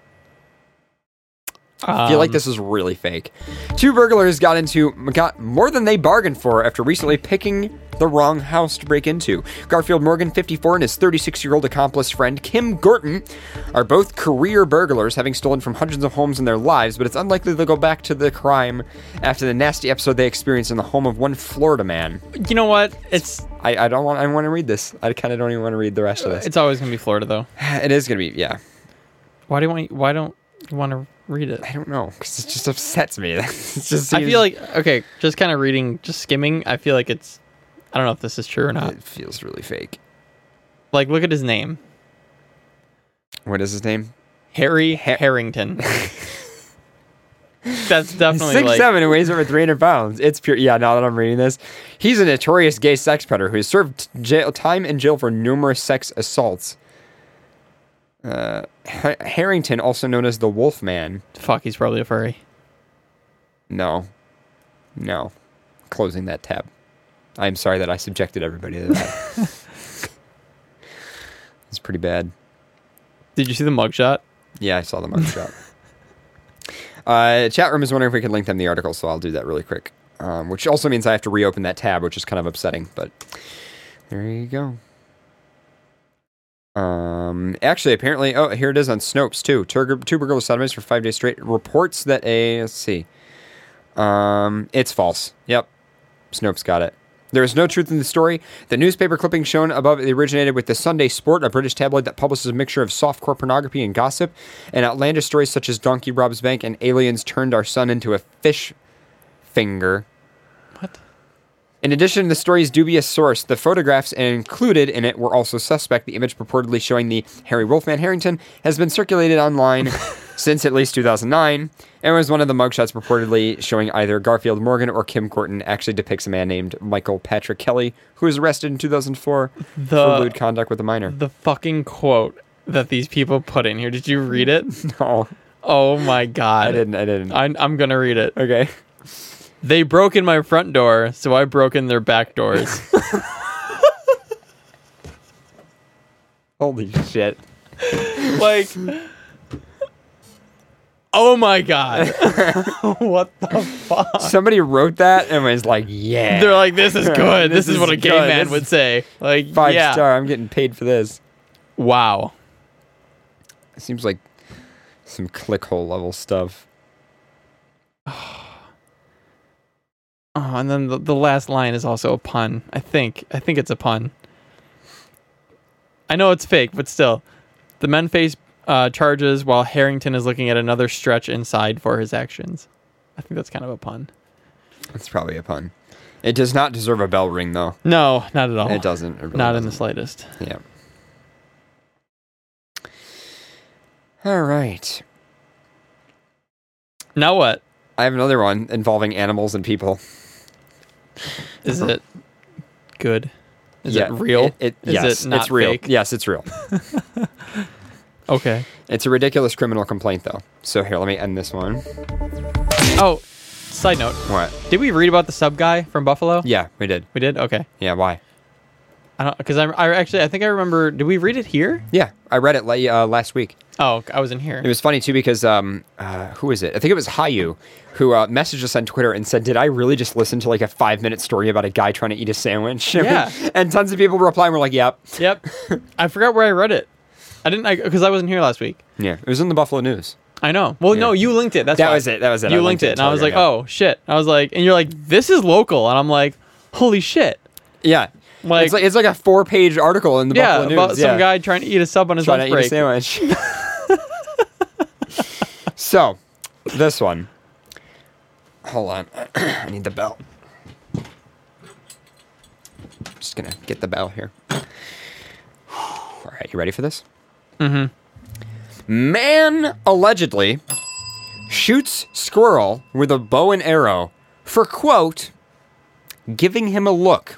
I feel like Um, this is really fake. Two burglars got into got more than they bargained for after recently picking the wrong house to break into. Garfield Morgan, fifty-four, and his thirty-six-year-old accomplice friend Kim Gorton are both career burglars, having stolen from hundreds of homes in their lives, but it's unlikely they'll go back to the crime after the nasty episode they experienced in the home of one Florida man. You know what? It's I, I don't want I want to read this. I kind of don't even want to read the rest of this. it's always gonna be Florida though. It is gonna be, yeah. Why do you want? Why don't you want to read it? I don't know, because it just upsets me. It just I seems- feel like okay, just kind of reading, just skimming. I feel like it's. I don't know if this is true or not. it feels really fake. Like, look at his name, What is his name? Harry Harrington. That's definitely Six like seven and weighs over three hundred pounds. It's pure. Yeah, now that I'm reading this, he's a notorious gay sex predator who has served jail time in jail for numerous sex assaults. Uh, H- Harrington, also known as the Wolf Man. fuck. He's probably a furry. No, no, closing that tab. I'm sorry that I subjected everybody to that. It's pretty bad. Did you see the mugshot? Yeah, I saw the mugshot. uh, chat room is wondering if we can link them the article, so I'll do that really quick. Um, which also means I have to reopen that tab, which is kind of upsetting, but there you go. Um, actually, apparently, oh, here it is on Snopes too. Two, two burglars sodomized for five days straight. Reports that a let's see, um, it's false. Yep, Snopes got it. There is no truth in the story. The newspaper clipping shown above originated with the Sunday Sport, a British tabloid that publishes a mixture of softcore pornography and gossip, and outlandish stories such as Donkey Robs Bank and Aliens Turned Our Son into a Fish Finger. What? In addition to the story's dubious source, the photographs included in it were also suspect. The image purportedly showing the Harry Wolfman Harrington has been circulated online since at least two thousand nine, and was one of the mugshots purportedly showing either Garfield Morgan or Kim Gorton. Actually depicts a man named Michael Patrick Kelly, who was arrested in two thousand four The for lewd conduct with a minor. the fucking quote that these people put in here. Did you read it? No, Oh my god! I didn't. I didn't. I, I'm gonna read it. Okay. They broke in my front door, so I broke in their back doors. Holy shit. Like, oh my god! What the fuck? Somebody wrote that and was like, yeah. They're like, this is good. This, This is what is a gay good. man This would is say. Like, Five yeah. star. I'm getting paid for this. Wow. It seems like some clickhole level stuff. Oh, and then the, the last line is also a pun. I think. I think it's a pun. I know it's fake, but still. The men face uh, charges while Harrington is looking at another stretch inside for his actions. I think that's kind of a pun. It's probably a pun. It does not deserve a bell ring, though. No, not at all. It doesn't. It really not in the doesn't. slightest. Yeah. All right. Now what? I have another one involving animals and people. Is it good? Is Yeah, it real? It, it, Is yes, it not it's real. fake? Yes, it's real. Okay. It's a ridiculous criminal complaint, though. So here, let me end this one. Oh, side note. What? Did we read about the sub guy from Buffalo? Yeah, we did. We did? Okay. Yeah, why? I don't because I, I actually I think I remember. Did we read it here? Yeah, I read it la- uh, last week. Oh, I wasn't here. It was funny too because um, uh, who is it? I think it was Hayu who uh, messaged us on Twitter and said, "Did I really just listen to like a five minute story about a guy trying to eat a sandwich?" Yeah. And tons of people reply and were like, "Yep." Yep. I forgot where I read it. I didn't because I, I wasn't here last week. Yeah, it was in the Buffalo News. I know. Well, no, you linked it. That's That why. was it. That was it. You I linked linked it it, and I was like, Telegram, yeah. "Oh shit!" I was like, and you're like, "This is local," and I'm like, "Holy shit!" Yeah, Like- it's like it's like a four page article in the Yeah, Buffalo News. about some yeah. guy trying to eat a sub on his trying lunch to eat a break. sandwich. So, this one. Hold on, I need the bell. Just gonna get the bell here. All right, you ready for this? Mm-hmm. Man allegedly shoots squirrel with a bow and arrow for, quote, giving him a look.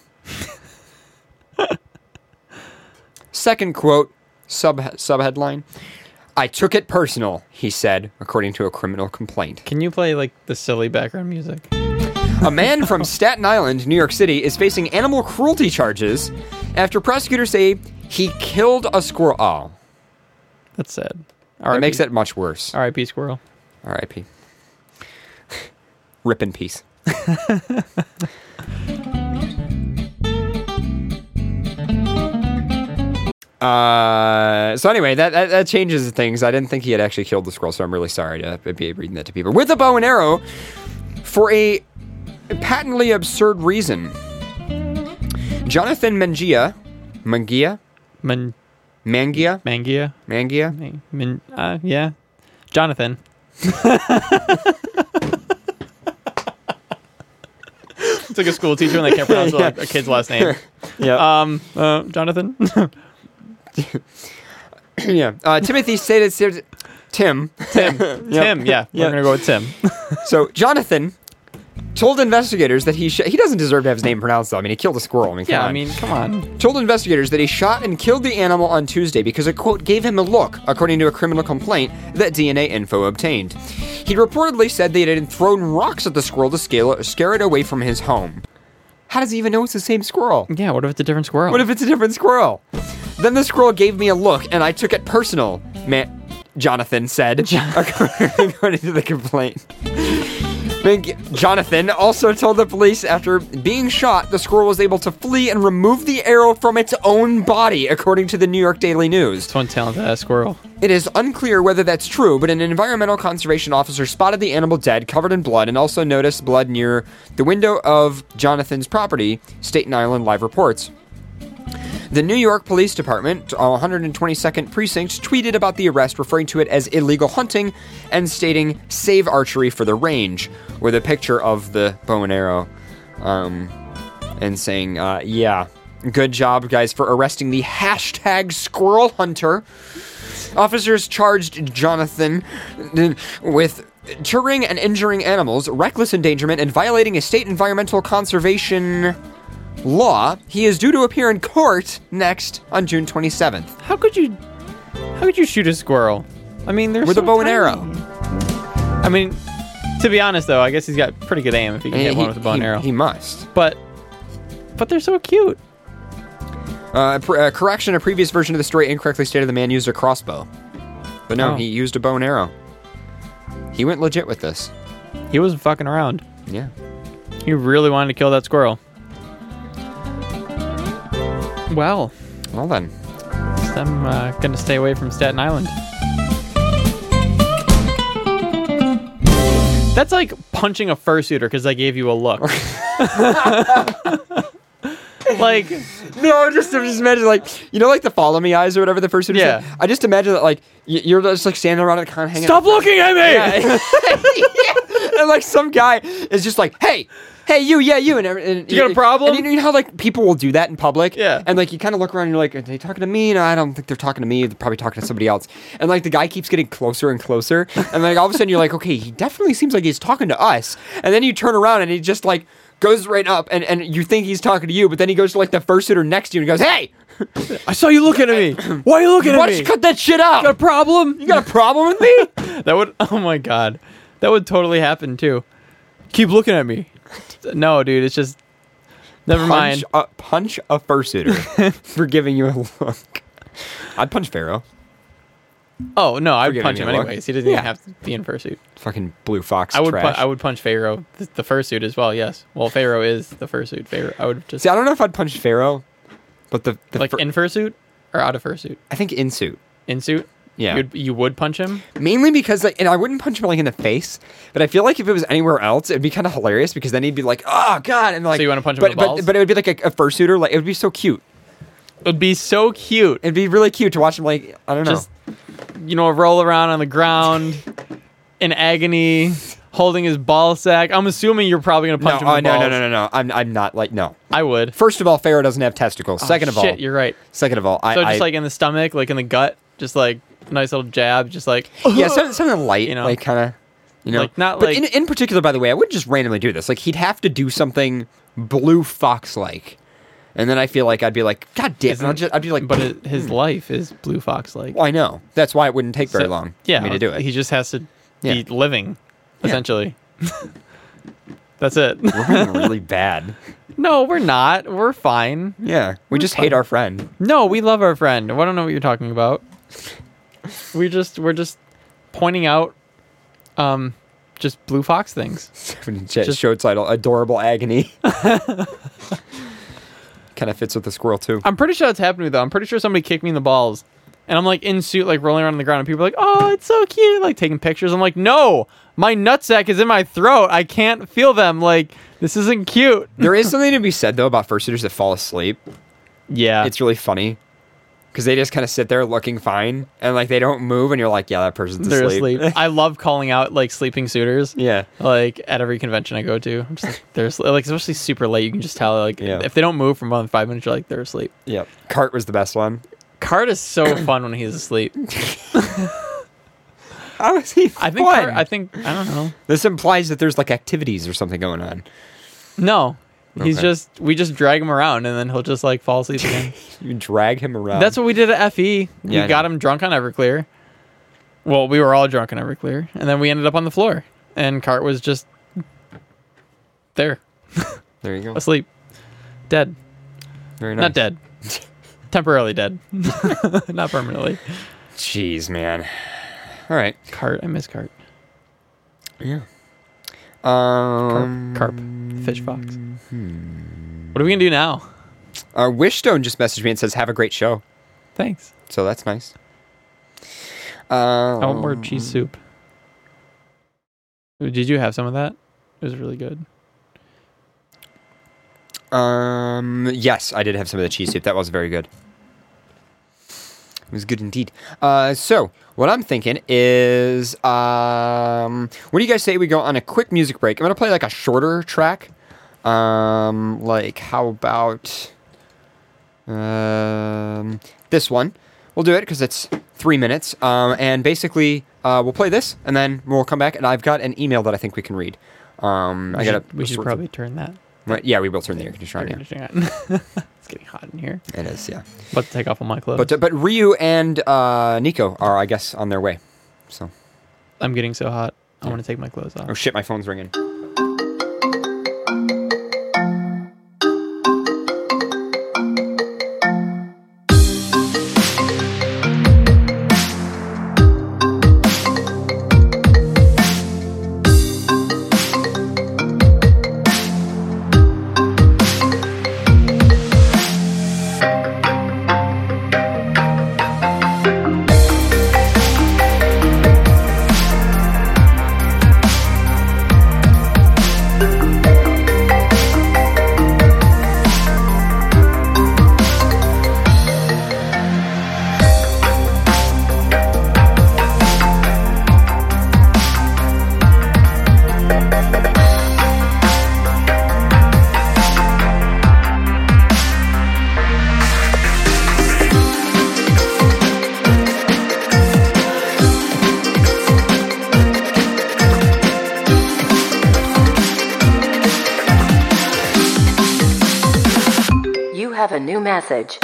Second quote, sub subheadline, I took it personal, he said, according to a criminal complaint. Can you play like the silly background music? A man from Staten Island, New York City, is facing animal cruelty charges after prosecutors say he killed a squirrel. Oh, That's sad. that makes it much worse. R I P squirrel. R I P Rip in peace. Uh, so anyway, that, that that changes things. I didn't think he had actually killed the squirrel, so I'm really sorry to be reading that to people. With a bow and arrow for a patently absurd reason. Jonathan Mangia, Mangia, Man- Mangia, Mangia. Mangia. Man- Min- uh, yeah. Jonathan. It's like a school teacher and they can't pronounce like, a kid's last name. Yeah. Um, uh, Jonathan. Yeah. Uh, Timothy stated, stated Tim. Tim. Tim. Yeah, Yeah. we're gonna go with Tim. So Jonathan told investigators that he sh- he doesn't deserve to have his name pronounced though. I mean, he killed a squirrel. I mean, come Yeah, on. I mean, come on. Told investigators that he shot and killed the animal on Tuesday because it, quote, gave him a look, according to a criminal complaint that D N A info obtained. He reportedly said they had thrown rocks at the squirrel to scale, scare it away from his home. How does he even know it's the same squirrel? Yeah, what if it's a different squirrel? What if it's a different squirrel? Then the squirrel gave me a look, and I took it personal, man. Jonathan said, according to the complaint. Big Jonathan also told the police after being shot, the squirrel was able to flee and remove the arrow from its own body, according to the New York Daily News. It's one talented ass squirrel. It is unclear whether that's true, but an environmental conservation officer spotted the animal dead, covered in blood, and also noticed blood near the window of Jonathan's property, Staten Island Live reports. The New York Police Department, one hundred twenty-second Precinct, tweeted about the arrest, referring to it as illegal hunting and stating, save archery for the range, with a picture of the bow and arrow, um, and saying, uh, yeah, good job, guys, for arresting the hashtag squirrel hunter. Officers charged Jonathan with deterring and injuring animals, reckless endangerment, and violating a state environmental conservation law. He is due to appear in court next on June twenty-seventh. How could you? How could you shoot a squirrel? I mean, they're With so a bow and tiny. arrow. I mean, to be honest though, I guess he's got pretty good aim if he can He, hit one with a bow and he- arrow. he must. But, but they're so cute. Uh, pr- uh, correction, a previous version of the story incorrectly stated the man used a crossbow. But no, Oh. he used a bow and arrow. He went legit with this. He wasn't fucking around. Yeah. He really wanted to kill that squirrel. Well, Well then. I'm uh, gonna stay away from Staten Island. That's like punching a fursuiter because I gave you a look. Like, No, just, just imagine, like, you know, like the follow me eyes or whatever the first one Yeah. said? I just imagine that, like, y- you're just, like, standing around and kind of hanging stop looking at me! Yeah. Yeah. And, like, some guy is just like, hey, hey, you, yeah, you. And, every- and You got a problem? And you know how, like, people will do that in public? Yeah. And, like, you kind of look around and you're like, are they talking to me? No, I don't think they're talking to me. They're probably talking to somebody else. And, like, the guy keeps getting closer and closer. And, like, all of a sudden you're like, okay, he definitely seems like he's talking to us. And then you turn around and he just, like, goes right up and, and you think he's talking to you, but then he goes to, like, the fursuiter next to you and goes, hey, I saw you looking at me. Why are you looking why at don't me? you cut that shit out? got a problem? You got a problem with me? That would. Oh my god, that would totally happen too. Keep looking at me. No, dude, it's just. Never mind. Punch a, punch a fursuiter for giving you a look. I'd punch Pharaoh. Oh no, I'd Forgiving punch me him a look. anyways. He doesn't Yeah. even have to be in fursuit. Fucking blue fox I would. trash. Pu- I would punch Pharaoh, the, the fursuit as well. Yes. Well, Pharaoh is the fursuit. Pharaoh. I would just See, I don't know if I'd punch Pharaoh, but the, the like fur- in fursuit or out of fursuit. I think in suit. In suit. Yeah. You'd, you would punch him. Mainly because, like, and I wouldn't punch him like in the face, but I feel like if it was anywhere else, it'd be kind of hilarious because then he'd be like, "Oh God!" and like, So you wanna punch him but, in the balls? But, but it would be like a, a fursuiter, like it would be so cute. It would be so cute. It'd be really cute to watch him, like, I don't know. Just you know, roll around on the ground in agony, holding his ball sack. I'm assuming you're probably gonna no, punch him oh, in the no, balls. no, no, no, no. I'm, I'm not like no. I would. First of all, Pharaoh doesn't have testicles. Oh, Second of shit, all, you're right. second of all, I, So just I like in the stomach, like in the gut, just like nice little jab, just like yeah, something, something light, You know? like kind of, you know, Like, not But like- in, in particular, by the way, I wouldn't just randomly do this. Like he'd have to do something blue fox like, and then I feel like I'd be like, God damn, Isn't- I'd, just, I'd be like, But it, his life is Blue Fox like. well, I know. That's why it wouldn't take very So- long Yeah, for me to do it. He just has to Yeah. be living, Yeah. essentially. That's it. We're being really bad. No, we're not. We're fine. Yeah, we just hate our friend. No, we love our friend. I don't know what you're talking about. We just we're just pointing out, um, just Blue Fox things. Just show title, adorable agony. Kind of fits with the squirrel too. I'm pretty sure that's happened to me though. I'm pretty sure somebody kicked me in the balls, and I'm like in suit, like rolling around on the ground, and people are like, "Oh, it's so cute!" Like taking pictures. I'm like, "No, my nutsack is in my throat. I can't feel them. Like this isn't cute." There is something to be said though about fursuiters that fall asleep. Yeah, It's really funny because they just kind of sit there looking fine and like they don't move, and you're like, yeah, that person's they're asleep. asleep. I love calling out like sleeping suitors. Yeah. Like at every convention I go to, I'm just like they're asleep. Like especially super late, you can just tell. Like Yeah. if they don't move for more than five minutes, you're like they're asleep. Yep. Cart was the best one. Cart is so fun when he's asleep. How is he I think. fun? Cart, I think. I don't know. This implies that there's like activities or something going on. No, he's Okay. just. We just drag him around and then he'll just like fall asleep again. You drag him around. That's what we did at F E. We Yeah, I got know. him drunk on Everclear. Well, we were all drunk on Everclear, and then we ended up on the floor, and Cart was just there, There you go. asleep, dead. Very nice. Not dead, temporarily dead, not permanently. Jeez, man. All right. Cart, I miss Cart. Yeah. Carp, Um. carp, fish, fox. What are we gonna do now? Uh, Wishstone just messaged me and says, "Have a great show." Thanks. So that's nice. Um, I want more cheese soup. Did you have some of that? It was really good. Um. Yes, I did have some of the cheese soup. That was very good. It was good indeed. Uh. So what I'm thinking is, um, what do you guys say we go on a quick music break? I'm gonna play like a shorter track. Um. Like how about, um, this one? We'll do it because it's three minutes. Um. And basically, uh, we'll play this and then we'll come back and I've got an email that I think we can read. Um. I We gotta. should, we should sort probably turn that. Right, yeah, we will turn the air conditioner on. Yeah. It's getting hot in here. It is, yeah. About to take off all my clothes. But uh, but Ryu and uh, Nico are, I guess, on their way. So, I'm getting so hot. I want to take my clothes off. oh shit, my phone's ringing. You have a new message.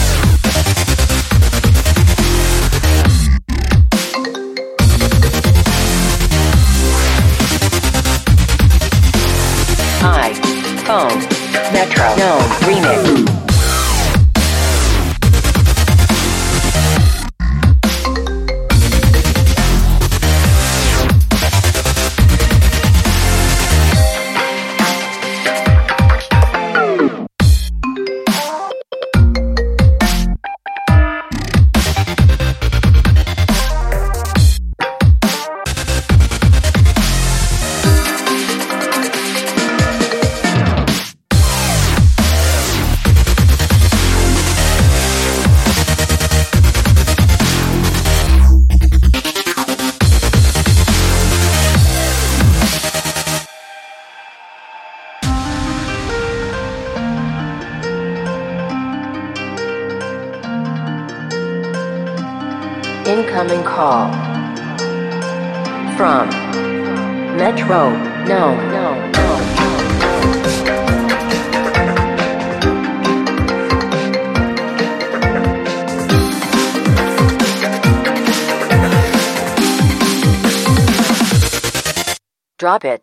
iPhone Metro Gnome Remix. Incoming call. From Metro. No, no, no. Drop it.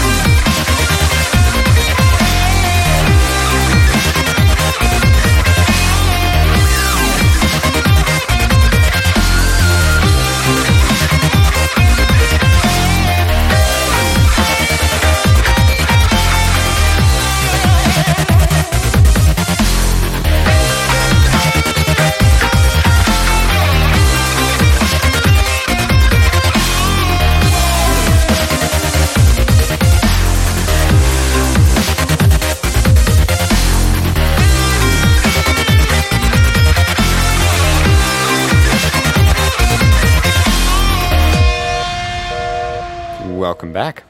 Welcome back.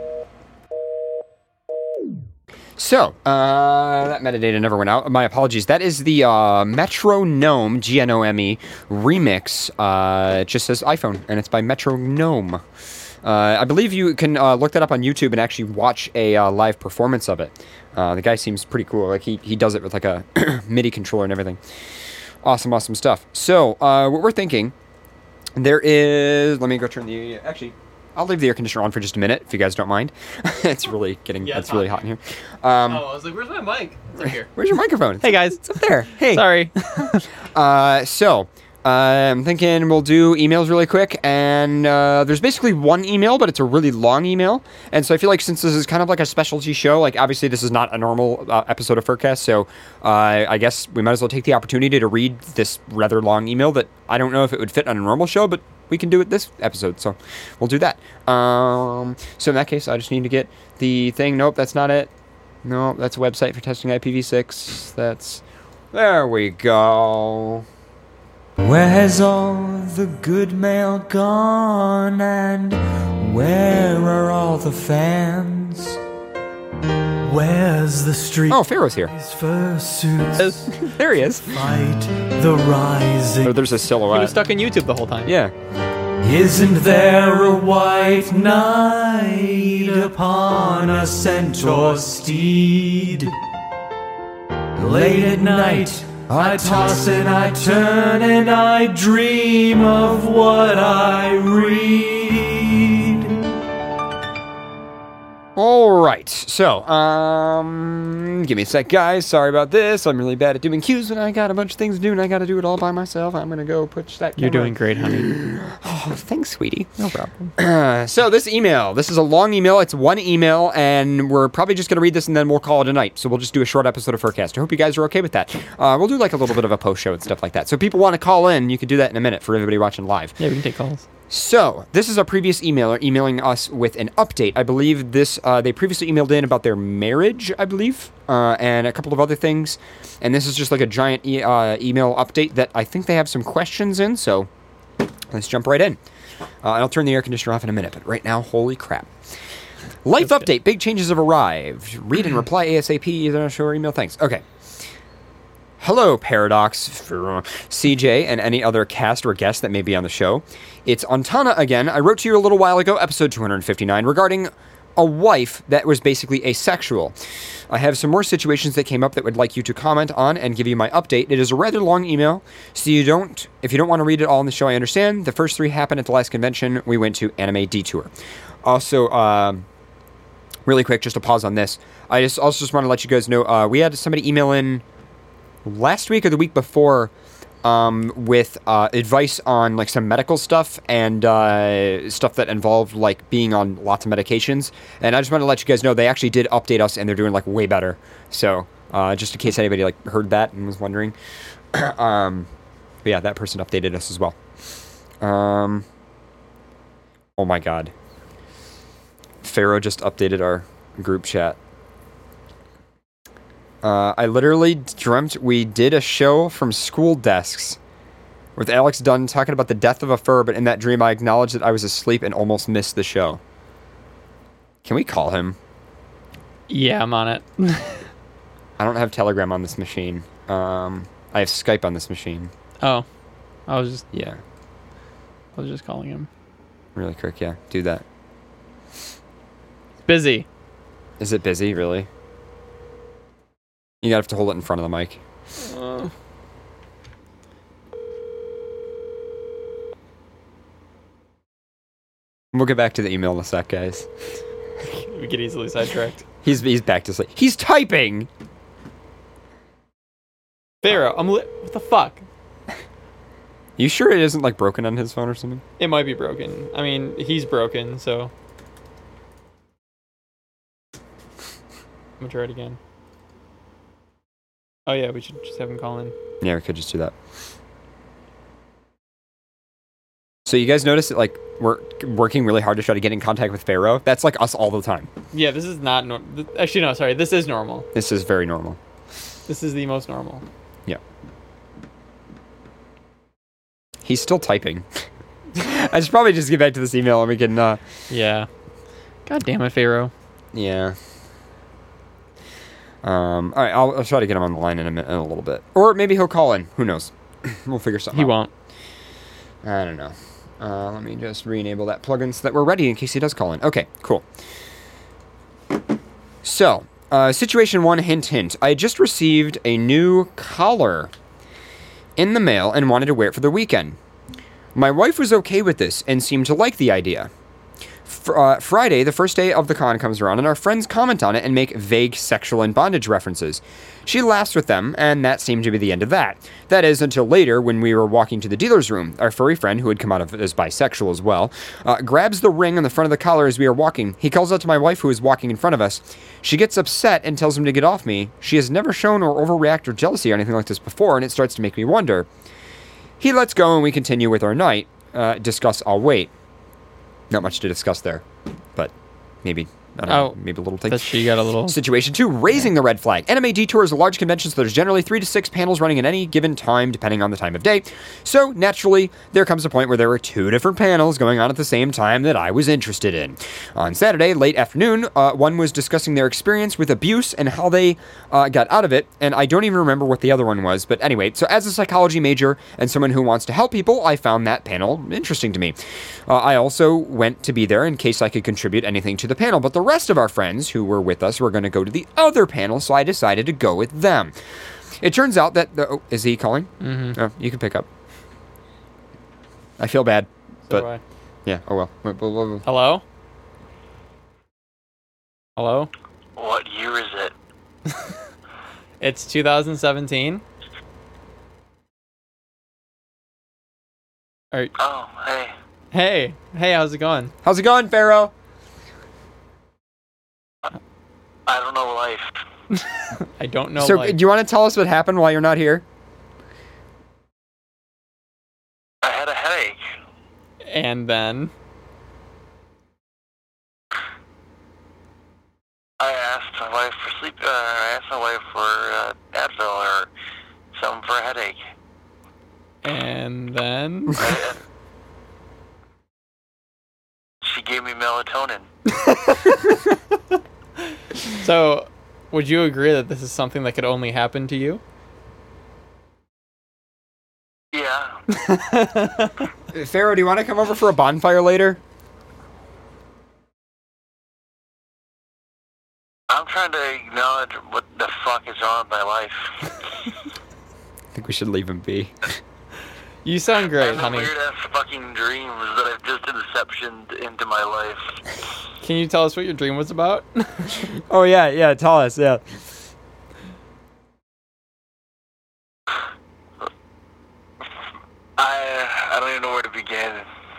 So, uh, that metadata never went out. My apologies. That is the uh, Metro Gnome, G N O M E, remix. Uh, it just says iPhone, and it's by Metro Gnome. Uh, I believe you can uh, look that up on YouTube and actually watch a uh, live performance of it. Uh, the guy seems pretty cool. Like, he, he does it with, like, a MIDI controller and everything. Awesome, awesome stuff. So, uh, what we're thinking, there is... Let me go turn the... Actually... I'll leave the air conditioner on for just a minute, if you guys don't mind. It's really getting, Yeah, it's it's really hot hot in here. Um, Oh, I was like, where's my mic? It's up here. Where's your microphone? Hey, guys. It's up there. Hey. Sorry. Uh, so, uh, I'm thinking we'll do emails really quick, and uh, there's basically one email, but it's a really long email, and so I feel like since this is kind of like a specialty show, like obviously this is not a normal uh, episode of Furcast, so uh, I guess we might as well take the opportunity to read this rather long email that I don't know if it would fit on a normal show, but we can do it this episode, so we'll do that. Um, so in that case, I just need to get the thing. Nope, that's not it. No, that's a website for testing I P v six. That's... There we go. Where has all the good mail gone, and where are all the fans? Where's the street? Oh, Pharaoh's here. Fursuits There he is. fight the rising. Oh, there's a He silhouette. was stuck in YouTube the whole time. Yeah. Isn't there a white knight upon a centaur steed? Late at night, I toss and I turn and I dream of what I read. All right. So, um, give me a sec, guys. Sorry about this. I'm really bad at doing cues, and I got a bunch of things to do, and I got to do it all by myself. I'm gonna go push that. You're camera. doing great, honey. Oh, thanks, sweetie. No problem. Uh, so this email, this is a long email. It's one email, and we're probably just going to read this, and then we'll call it a night. So we'll just do a short episode of Furcast. I hope you guys are okay with that. Uh, we'll do like a little bit of a post show and stuff like that. So if people want to call in, you can do that in a minute for everybody watching live. Yeah, we can take calls. So this is a previous emailer emailing us with an update. I believe this, uh, they previously emailed in about their marriage, I believe, uh, and a couple of other things. And this is just like a giant e- uh, email update that I think they have some questions in. So let's jump right in. Uh, I'll turn the air conditioner off in a minute, but right now, holy crap. Life That's update. good. Big changes have arrived. Read and reply ASAP. Either show or email. Thanks. Okay. Hello, Paradox, for C J, and any other cast or guest that may be on the show. It's Antana again. I wrote to you a little while ago, episode two hundred fifty-nine, regarding a wife that was basically asexual. I have some more situations that came up that would like you to comment on and give you my update. It is a rather long email, so you don't, if you don't want to read it all in the show, I understand. The first three happened at the last convention. We went to Anime Detour. Also, um, really quick, just to pause on this, I just also just want to let you guys know, uh, we had somebody email in last week or the week before um, with uh, advice on like some medical stuff and uh, stuff that involved like being on lots of medications. And I just want to let you guys know they actually did update us and they're doing like way better. So uh, just in case anybody like heard that and was wondering, um, but yeah, that person updated us as well. Um, oh my God, Pharaoh just updated our group chat. Uh, I literally dreamt we did a show from School Desks with Alex Dunn talking about the death of a fur, but in that dream I acknowledged that I was asleep and almost missed the show. Can we call him? Yeah, I'm on it. I don't have Telegram on this machine. Um, I have Skype on this machine. Oh, I was just Yeah. I was just calling him. Really quick, yeah. Do that. Busy. Is it busy, really? You gotta have to hold it in front of the mic. Uh, We'll get back to the email in a sec, guys. we get easily sidetracked. He's he's back to sleep. He's typing! Pharaoh, I'm li- what the fuck? You sure it isn't, like, broken on his phone or something? It might be broken. I mean, he's broken, so. I'm gonna try it again. Oh yeah, we should just have him call in. Yeah, we could just do that. So you guys notice that, like, we're working really hard to try to get in contact with Pharaoh? That's, like, us all the time. Yeah, this is not nor- th- Actually, no, sorry. This is normal. This is very normal. This is the most normal. Yeah. He's still typing. I should probably just get back to this email and we can, uh... Yeah. God damn it, Pharaoh. Yeah. Um, alright, I'll, I'll try to get him on the line in a, minute, in a little bit. Or maybe he'll call in. Who knows? We'll figure something He out. won't. I don't know. Uh, let me just re-enable that plugin so that we're ready in case he does call in. Okay, cool. So, uh, situation one, hint, hint. I just received a new collar in the mail and wanted to wear it for the weekend. My wife was okay with this and seemed to like the idea. Fr- uh, Friday, the first day of the con, comes around and our friends comment on it and make vague sexual and bondage references. She laughs with them, and that seemed to be the end of that. That is, until later, when we were walking to the dealer's room. Our furry friend, who had come out of as bisexual as well, uh, grabs the ring on the front of the collar as we are walking. He calls out to my wife, who is walking in front of us. She gets upset and tells him to get off me. She has never shown or overreact or jealousy or anything like this before, and it starts to make me wonder. He lets go, and we continue with our night. Uh, discuss, I'll wait. Not much to discuss there, but maybe, I don't Oh, know, maybe a little thing. That she got a little. Situation two, raising the red flag. Anime Detour is a large convention, so there's generally three to six panels running at any given time, depending on the time of day. So, naturally, there comes a point where there were two different panels going on at the same time that I was interested in. On Saturday, late afternoon, uh, one was discussing their experience with abuse and how they uh, got out of it, and I don't even remember what the other one was, but anyway, so as a psychology major and someone who wants to help people, I found that panel interesting to me. Uh, I also went to be there in case I could contribute anything to the panel, but the rest of our friends who were with us were going to go to the other panel, so I decided to go with them. It turns out that... The, oh, is he calling? Mm-hmm. Oh, you can pick up. I feel bad, So but... do I. Yeah, oh well. Wait, wait, wait, wait. Hello? Hello? What year is it? It's two thousand seventeen. Are, Oh, hey. hey, hey, how's it going? How's it going, Pharaoh? I don't know life. I don't know. so, like, do you want to tell us what happened while you're not here? I had a headache. and then I asked my wife for sleep. Uh, I asked my wife for uh, Advil or something for a headache. and then Right? She gave me melatonin. so would you agree that this is something that could only happen to you? Yeah. Pharaoh, do you want to come over for a bonfire later? I'm trying to acknowledge what the fuck is wrong with my life. I think we should leave him be. You sound I great, have honey. weird ass fucking dreams that I've just inceptioned into my life. Can you tell us what your dream was about? Oh, yeah, yeah, tell us, yeah. I I don't even know where to begin.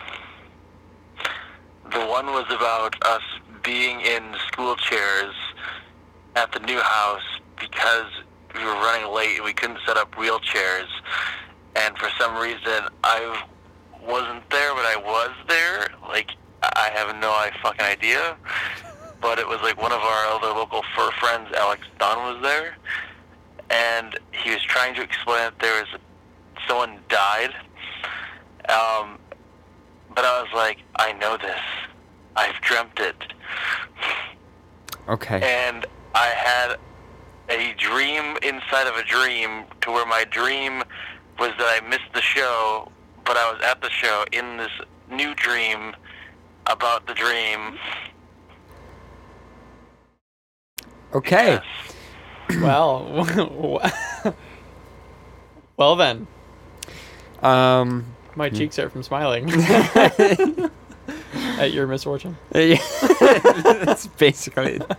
The one was about us being in school chairs at the new house because we were running late and we couldn't set up wheelchairs. And for some reason, I wasn't there, but I was there. Like, I have no I fucking idea. But it was like one of our other local fur friends, Alex Dunn, was there. And he was trying to explain that there was someone died. Um, but I was like, I know this. I've dreamt it. Okay. And I had a dream inside of a dream to where my dream was that I missed the show, but I was at the show in this new dream about the dream. Okay. Yes. Well, well then, Um. my cheeks hurt from smiling at your misfortune. Yeah. That's basically it.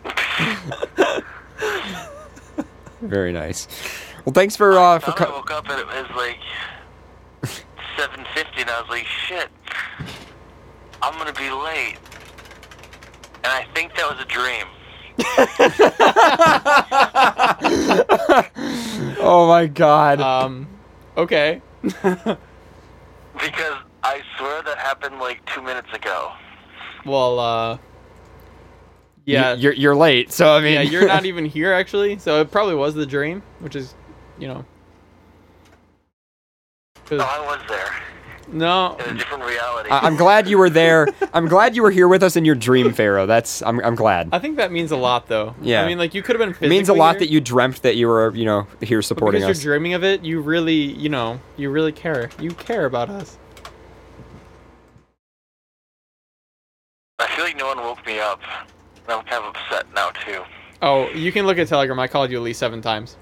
Very nice. Well, thanks for uh for I thought I co- woke up and it was like seven fifty, and I was like, shit, I'm gonna be late. And I think that was a dream. Oh my god. Um, okay. Because I swear that happened like two minutes ago. Well, uh, yeah, You- you're you're late. So I mean, yeah, you're not even here actually, so it probably was the dream, which is, you know. 'Cause- No, I was there no, in a different reality. I- I'm glad you were there. I'm glad you were here with us in your dream, Pharaoh. That's I'm I'm glad. I think that means a lot though. Yeah. I mean, like you could have been It physically means a lot here, that you dreamt that you were, you know, here but supporting because us. you're dreaming of it, you really, you know, you really care. You care about us. I feel like no one woke me up. I'm kind of upset now too. Oh, you can look at Telegram. I called you at least seven times.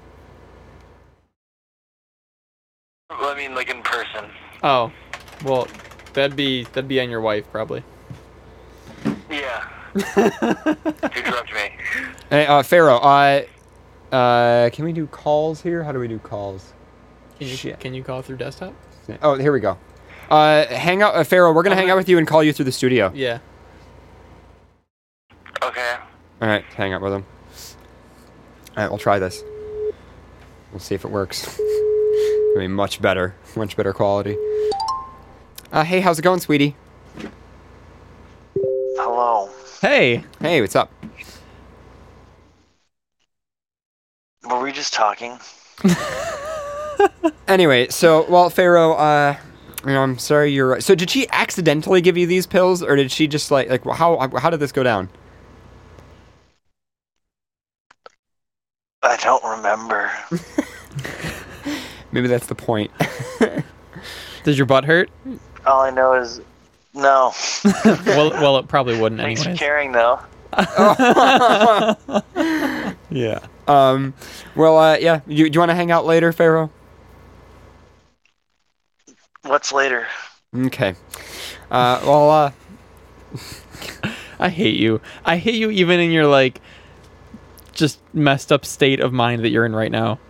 Well, I mean, like in person. Oh, well, that'd be that'd be on your wife probably. Yeah. You drugged me. Hey, uh, Pharaoh. Uh, uh, can we do calls here? How do we do calls? Can you Shit. can you call through desktop? Oh, here we go. Uh, hang out, uh, Pharaoh. We're gonna I'm hang gonna- out with you and call you through the studio. Yeah. Okay. All right, hang out with him. All right, we'll try this. We'll see if it works. I mean, much better, much better quality. Uh, hey, how's it going, sweetie? Hello. Hey. Hey, what's up? Were we just talking? Anyway, so well, Pharaoh. Uh, you know, I'm sorry you're. So, did she accidentally give you these pills, or did she just like like how how did this go down? I don't remember. Maybe that's the point. Does your butt hurt? All I know is no. well, well, it probably wouldn't Thanks anyways. for caring, though. Yeah. Um. Well. Uh. Yeah. You, do you want to hang out later, Pharaoh? What's later? Okay. Uh. Well. Uh. I hate you. I hate you even in your like just messed up state of mind that you're in right now.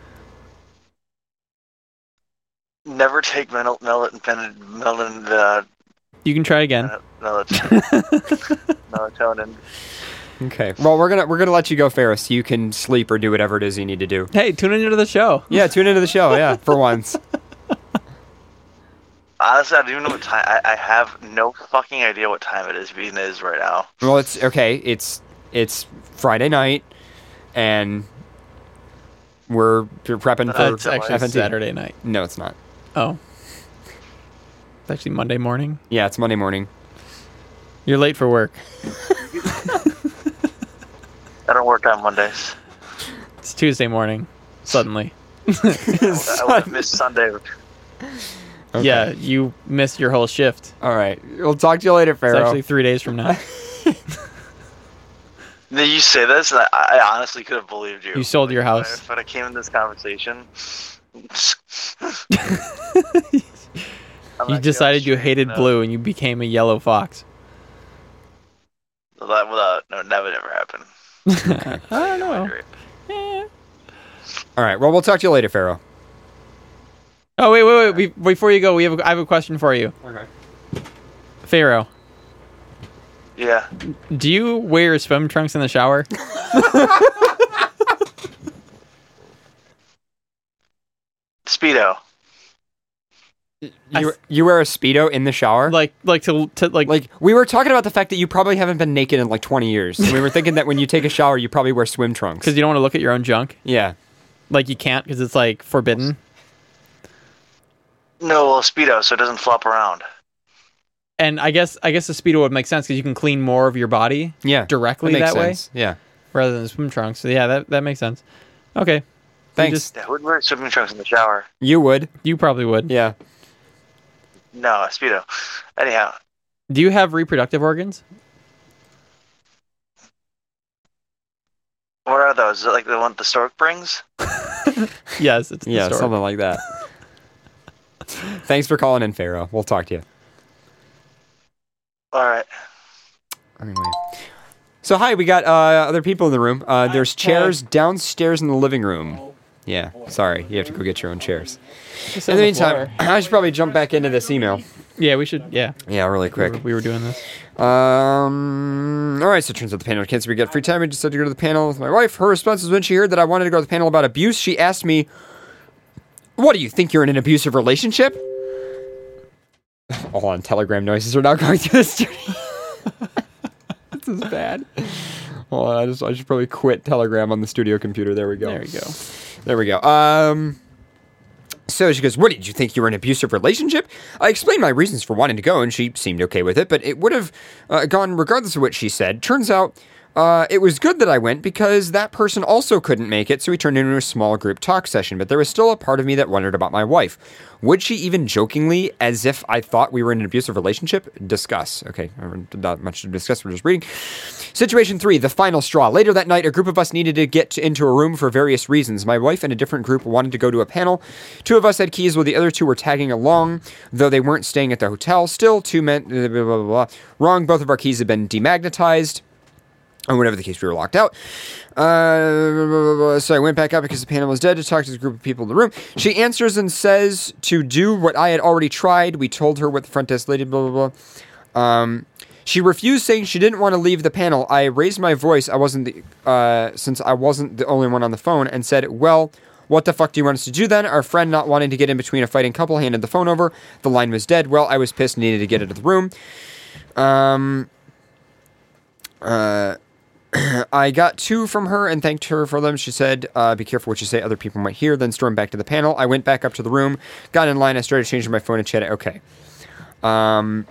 Never take mel- melatonin. Melatonin. Uh, You can try again. melatonin. melatonin. Okay. Well, we're gonna we're gonna let you go, Pharaoh, so you can sleep or do whatever it is you need to do. Hey, tune into the show. Yeah. Tune into the show. Yeah. For once. Honestly, I don't even know what time. I, I have no fucking idea what time it is. Being it is right now. Well, it's okay. It's it's Friday night, and we're we're prepping for It's actually F N T. Saturday night. No, it's not. Oh. It's actually Monday morning. Yeah, it's Monday morning. You're late for work. I don't work on Mondays. It's Tuesday morning. Suddenly. I would have missed Sunday. Okay. Yeah, you missed your whole shift. All right. We'll talk to you later, It's Pharaoh. actually three days from now. Did you say this? And I, I honestly could have believed you. You sold your house. If I came in this conversation. You decided you hated blue and you became a yellow fox. That would, uh, no, that would never happen. I don't know. All right. Well, we'll talk to you later, Pharaoh. Oh, wait, wait, wait. Be- before you go, we have a, I have a question for you. Okay. Pharaoh, Yeah. do you wear swim trunks in the shower? Speedo. You you wear a Speedo in the shower? Like, like to, to like, Like, we were talking about the fact that you probably haven't been naked in like twenty years. And we were thinking that when you take a shower, you probably wear swim trunks. because you don't want to look at your own junk. Yeah. Like, you can't because it's like forbidden. No, well, Speedo, so it doesn't flop around. And I guess, I guess the Speedo would make sense because you can clean more of your body Yeah. directly that makes that way sense. Yeah. rather than swim trunks. So yeah, that that makes sense. Okay. Thanks. You, just, Yeah, I wouldn't wear swimming trunks in the shower. You would. you probably would. Yeah. No, a Speedo. Anyhow, Do you have reproductive organs? what are those? Is it like the one the stork brings? Yes, it's the Yeah, stork. something like that. Thanks for calling in, Pharaoh. We'll talk to you. All right. Anyway. So, hi, we got uh, other people in the room. Uh, there's chairs downstairs in the living room. Yeah, sorry. You have to go get your own chairs. Just In on the the meantime, floor. I should probably jump back into this email. Yeah, we should. Yeah, Yeah, really we were, quick. we were doing this. Um. All right, so it turns out the panel canceled. We get free time. I decided to go to the panel with my wife. Her response was when she heard that I wanted to go to the panel about abuse, she asked me, "What do you think you're in an abusive relationship?" Hold on, Telegram noises are now going through the studio. This is bad. Hold on, I just I should probably quit Telegram on the studio computer. There we go. There we go. There we go. Um. So she goes, "What, did you think you were in an abusive relationship?" I explained my reasons for wanting to go, and she seemed okay with it, but it would have uh, gone regardless of what she said. Turns out, uh, it was good that I went because that person also couldn't make it, so we turned into a small group talk session, but there was still a part of me that wondered about my wife. Would she even jokingly, as if I thought we were in an abusive relationship, discuss? Okay, not much to discuss, we're just reading. Situation three, the final straw. Later that night, a group of us needed to get into a room for various reasons. My wife and a different group wanted to go to a panel. Two of us had keys while the other two were tagging along, though they weren't staying at the hotel. Still, two men, blah, blah, blah, blah. Wrong, both of our keys had been demagnetized. Or whatever the case, we were locked out. Uh, so I went back out because the panel was dead to talk to the group of people in the room. She answers and says to do what I had already tried. We told her what the front desk lady, blah, blah, blah. Um... She refused, saying she didn't want to leave the panel. I raised my voice, I wasn't the, uh, since I wasn't the only one on the phone, and said, "Well, what the fuck do you want us to do then?" Our friend, not wanting to get in between a fighting couple, handed the phone over. The line was dead. Well, I was pissed and needed to get out of the room. Um, uh, I got two from her and thanked her for them. She said, uh, "Be careful what you say, other people might hear," then stormed back to the panel. I went back up to the room, got in line, I started changing my phone and chatted. Okay. Um...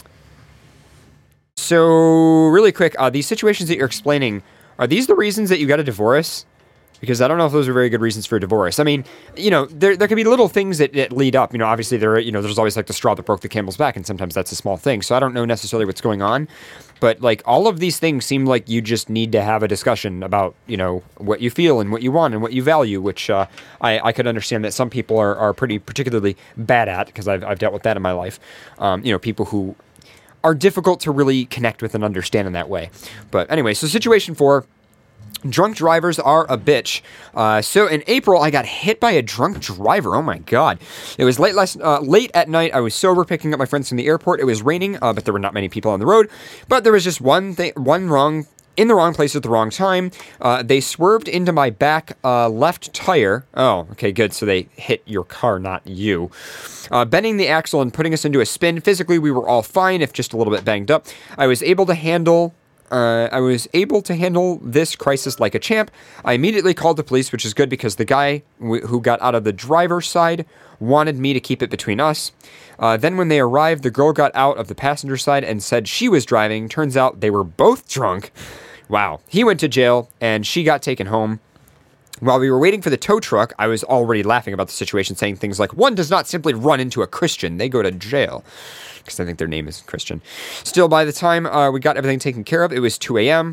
So, really quick, uh, these situations that you're explaining, are these the reasons that you got a divorce? Because I don't know if those are very good reasons for a divorce. I mean, you know, there there can be little things that, that lead up. You know, obviously there, you know, there's always like the straw that broke the camel's back, and sometimes that's a small thing. So I don't know necessarily what's going on, but like all of these things seem like you just need to have a discussion about, you know, what you feel and what you want and what you value, which uh, I I could understand that some people are are pretty particularly bad at, because I've I've dealt with that in my life. Um, you know, people who are difficult to really connect with and understand in that way. But anyway, so situation four, drunk drivers are a bitch. Uh, so in April, I got hit by a drunk driver. Oh my God. It was late last, uh, late at night. I was sober picking up my friends from the airport. It was raining, uh, but there were not many people on the road. But there was just one thing, one wrong in the wrong place at the wrong time. Uh, they swerved into my back uh, left tire. Oh, okay, good. So they hit your car, not you. Uh, bending the axle and putting us into a spin. Physically, we were all fine, if just a little bit banged up. I was able to handle... Uh, I was able to handle this crisis like a champ. I immediately called the police, which is good because the guy w- who got out of the driver's side wanted me to keep it between us. Uh, then when they arrived, the girl got out of the passenger side and said she was driving. Turns out they were both drunk. Wow. He went to jail, and she got taken home. While we were waiting for the tow truck, I was already laughing about the situation, saying things like, "One does not simply run into a Christian. They go to jail." Because I think their name is Christian. Still, by the time uh, we got everything taken care of, it was two a.m.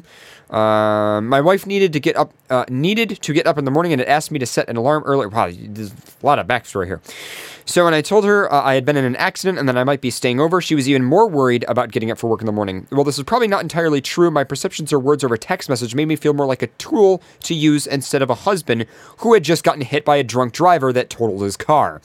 Uh, my wife needed to get up, uh, needed to get up in the morning, and it asked me to set an alarm earlier. Wow, there's a lot of backstory here. So when I told her uh, I had been in an accident and that I might be staying over, she was even more worried about getting up for work in the morning. Well, this is probably not entirely true. My perceptions or words over text message made me feel more like a tool to use instead of a husband who had just gotten hit by a drunk driver that totaled his car.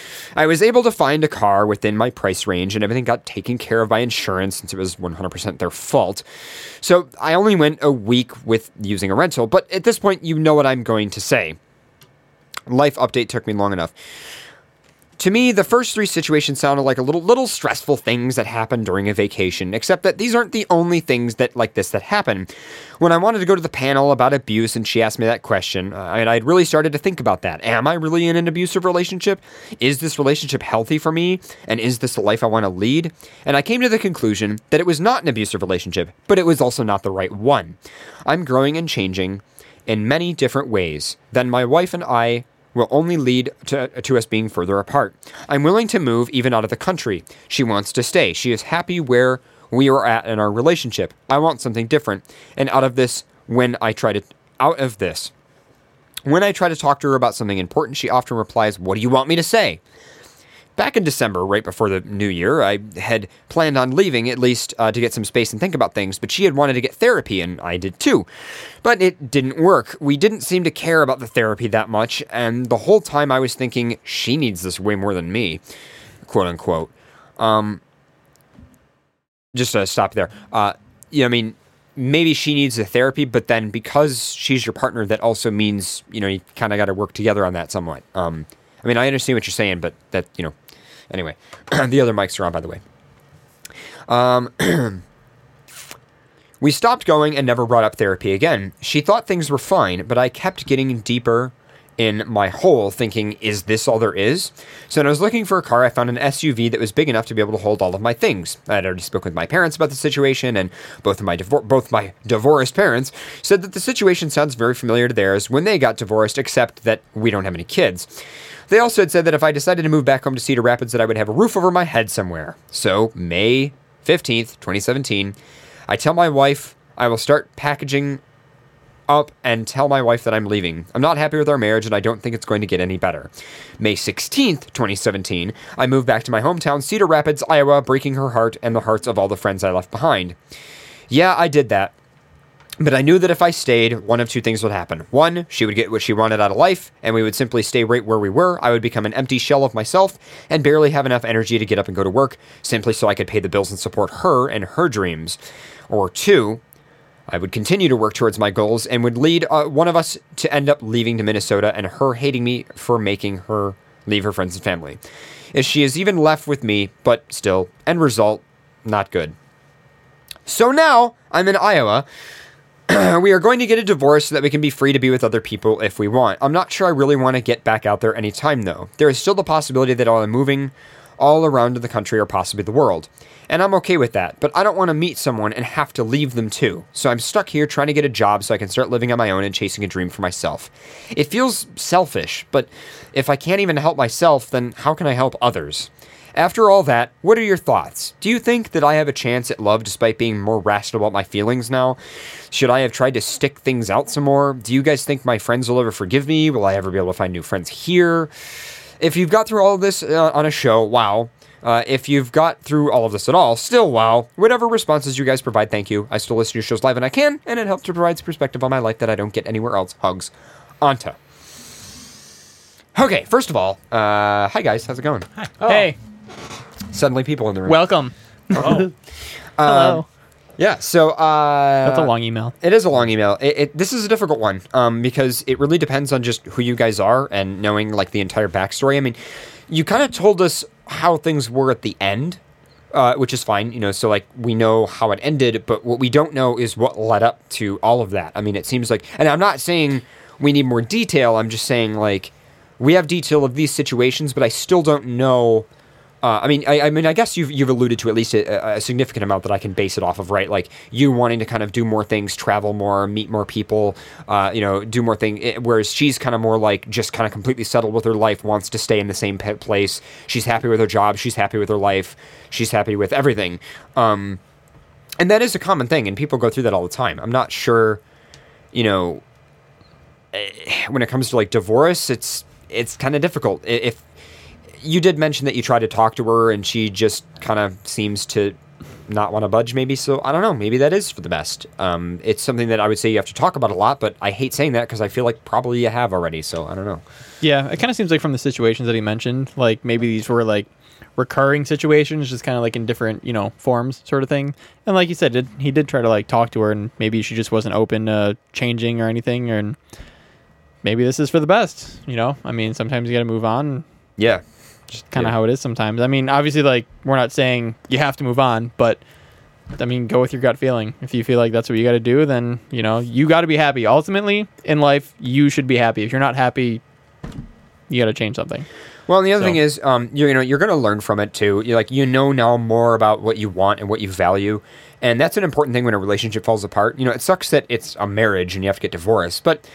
I was able to find a car within my price range, and everything got taken care of by insurance since it was one hundred percent their fault. So I only went a week with using a rental, but at this point, you know what I'm going to say. Life update took me long enough. To me, the first three situations sounded like a little little stressful things that happened during a vacation, except that these aren't the only things that like this that happen. When I wanted to go to the panel about abuse and she asked me that question, uh, I, I'd really started to think about that. Am I really in an abusive relationship? Is this relationship healthy for me? And is this the life I want to lead? And I came to the conclusion that it was not an abusive relationship, but it was also not the right one. I'm growing and changing in many different ways. Then my wife and I will only lead to, to us being further apart. I'm willing to move even out of the country. She wants to stay. She is happy where we are at in our relationship. I want something different. And out of this, when I try to, out of this, when I try to talk to her about something important, she often replies, "What do you want me to say?" Back in December, right before the new year, I had planned on leaving, at least uh, to get some space and think about things, but she had wanted to get therapy, and I did too. But it didn't work. We didn't seem to care about the therapy that much, and the whole time I was thinking, she needs this way more than me, quote unquote. Um, just to stop there. Uh, you know, I mean, maybe she needs the therapy, but then because she's your partner, that also means, you know, you kind of got to work together on that somewhat. Um, I mean, I understand what you're saying, but that, you know, anyway, the other mics are on, by the way. Um, we stopped going and never brought up therapy again. She thought things were fine, but I kept getting deeper in my hole, thinking, is this all there is? So when I was looking for a car, I found an S U V that was big enough to be able to hold all of my things. I had already spoken with my parents about the situation, and both of my divor- both my divorced parents said that the situation sounds very familiar to theirs when they got divorced, except that we don't have any kids. They also had said that if I decided to move back home to Cedar Rapids, that I would have a roof over my head somewhere. So May fifteenth, twenty seventeen, I tell my wife I will start packaging up and tell my wife that I'm leaving. I'm not happy with our marriage, and I don't think it's going to get any better. May sixteenth, twenty seventeen, I moved back to my hometown, Cedar Rapids, Iowa, breaking her heart and the hearts of all the friends I left behind. Yeah, I did that. But I knew that if I stayed, one of two things would happen. One, she would get what she wanted out of life, and we would simply stay right where we were. I would become an empty shell of myself and barely have enough energy to get up and go to work, simply so I could pay the bills and support her and her dreams. Or two, I would continue to work towards my goals and would lead uh, one of us to end up leaving to Minnesota and her hating me for making her leave her friends and family. If she is even left with me, but still, end result, not good. So now, I'm in Iowa. We are going to get a divorce so that we can be free to be with other people if we want. I'm not sure I really want to get back out there anytime, though. There is still the possibility that I'll be moving all around the country or possibly the world. And I'm okay with that, but I don't want to meet someone and have to leave them too. So I'm stuck here trying to get a job so I can start living on my own and chasing a dream for myself. It feels selfish, but if I can't even help myself, then how can I help others? After all that, what are your thoughts? Do you think that I have a chance at love despite being more rational about my feelings now? Should I have tried to stick things out some more? Do you guys think my friends will ever forgive me? Will I ever be able to find new friends here? If you've got through all of this uh, on a show, wow. Uh, if you've got through all of this at all, still wow. Whatever responses you guys provide, thank you. I still listen to your shows live when I can, and it helps to provide perspective on my life that I don't get anywhere else. Hugs. Anta. Okay, first of all, uh, hi guys, how's it going? Hi. Oh. Hey. Suddenly people in the room. Welcome. Oh. um, Hello. Yeah, so... Uh, That's a long email. It is a long email. It, it, this is a difficult one um, because it really depends on just who you guys are and knowing like the entire backstory. I mean, you kind of told us how things were at the end, uh, which is fine, you know, so like we know how it ended, but what we don't know is what led up to all of that. I mean, it seems like... And I'm not saying we need more detail. I'm just saying like we have detail of these situations, but I still don't know... Uh, I mean, I, I mean, I guess you've you've alluded to at least a, a significant amount that I can base it off of, right? Like you wanting to kind of do more things, travel more, meet more people, uh, you know, do more things. Whereas she's kind of more like just kind of completely settled with her life, wants to stay in the same place. She's happy with her job. She's happy with her life. She's happy with everything. Um, and that is a common thing, and people go through that all the time. I'm not sure, you know, when it comes to like divorce, it's it's kind of difficult. If you did mention that you tried to talk to her and she just kind of seems to not want to budge maybe. So I don't know. Maybe that is for the best. Um, it's something that I would say you have to talk about a lot, but I hate saying that because I feel like probably you have already. So I don't know. Yeah. It kind of seems like from the situations that he mentioned, like maybe these were like recurring situations, just kind of like in different, you know, forms sort of thing. And like you said, it, he did try to like talk to her and maybe she just wasn't open to changing or anything. And maybe this is for the best, you know? I mean, sometimes you got to move on. Yeah. Just kind of yeah. how it is sometimes. I mean, obviously, like, we're not saying you have to move on, but, I mean, go with your gut feeling. If you feel like that's what you got to do, then, you know, you got to be happy. Ultimately, in life, you should be happy. If you're not happy, you got to change something. Well, and the other so. thing is, um, you're, you know, you're going to learn from it, too. You're like, you know now more about what you want and what you value, and that's an important thing when a relationship falls apart. You know, it sucks that it's a marriage and you have to get divorced, but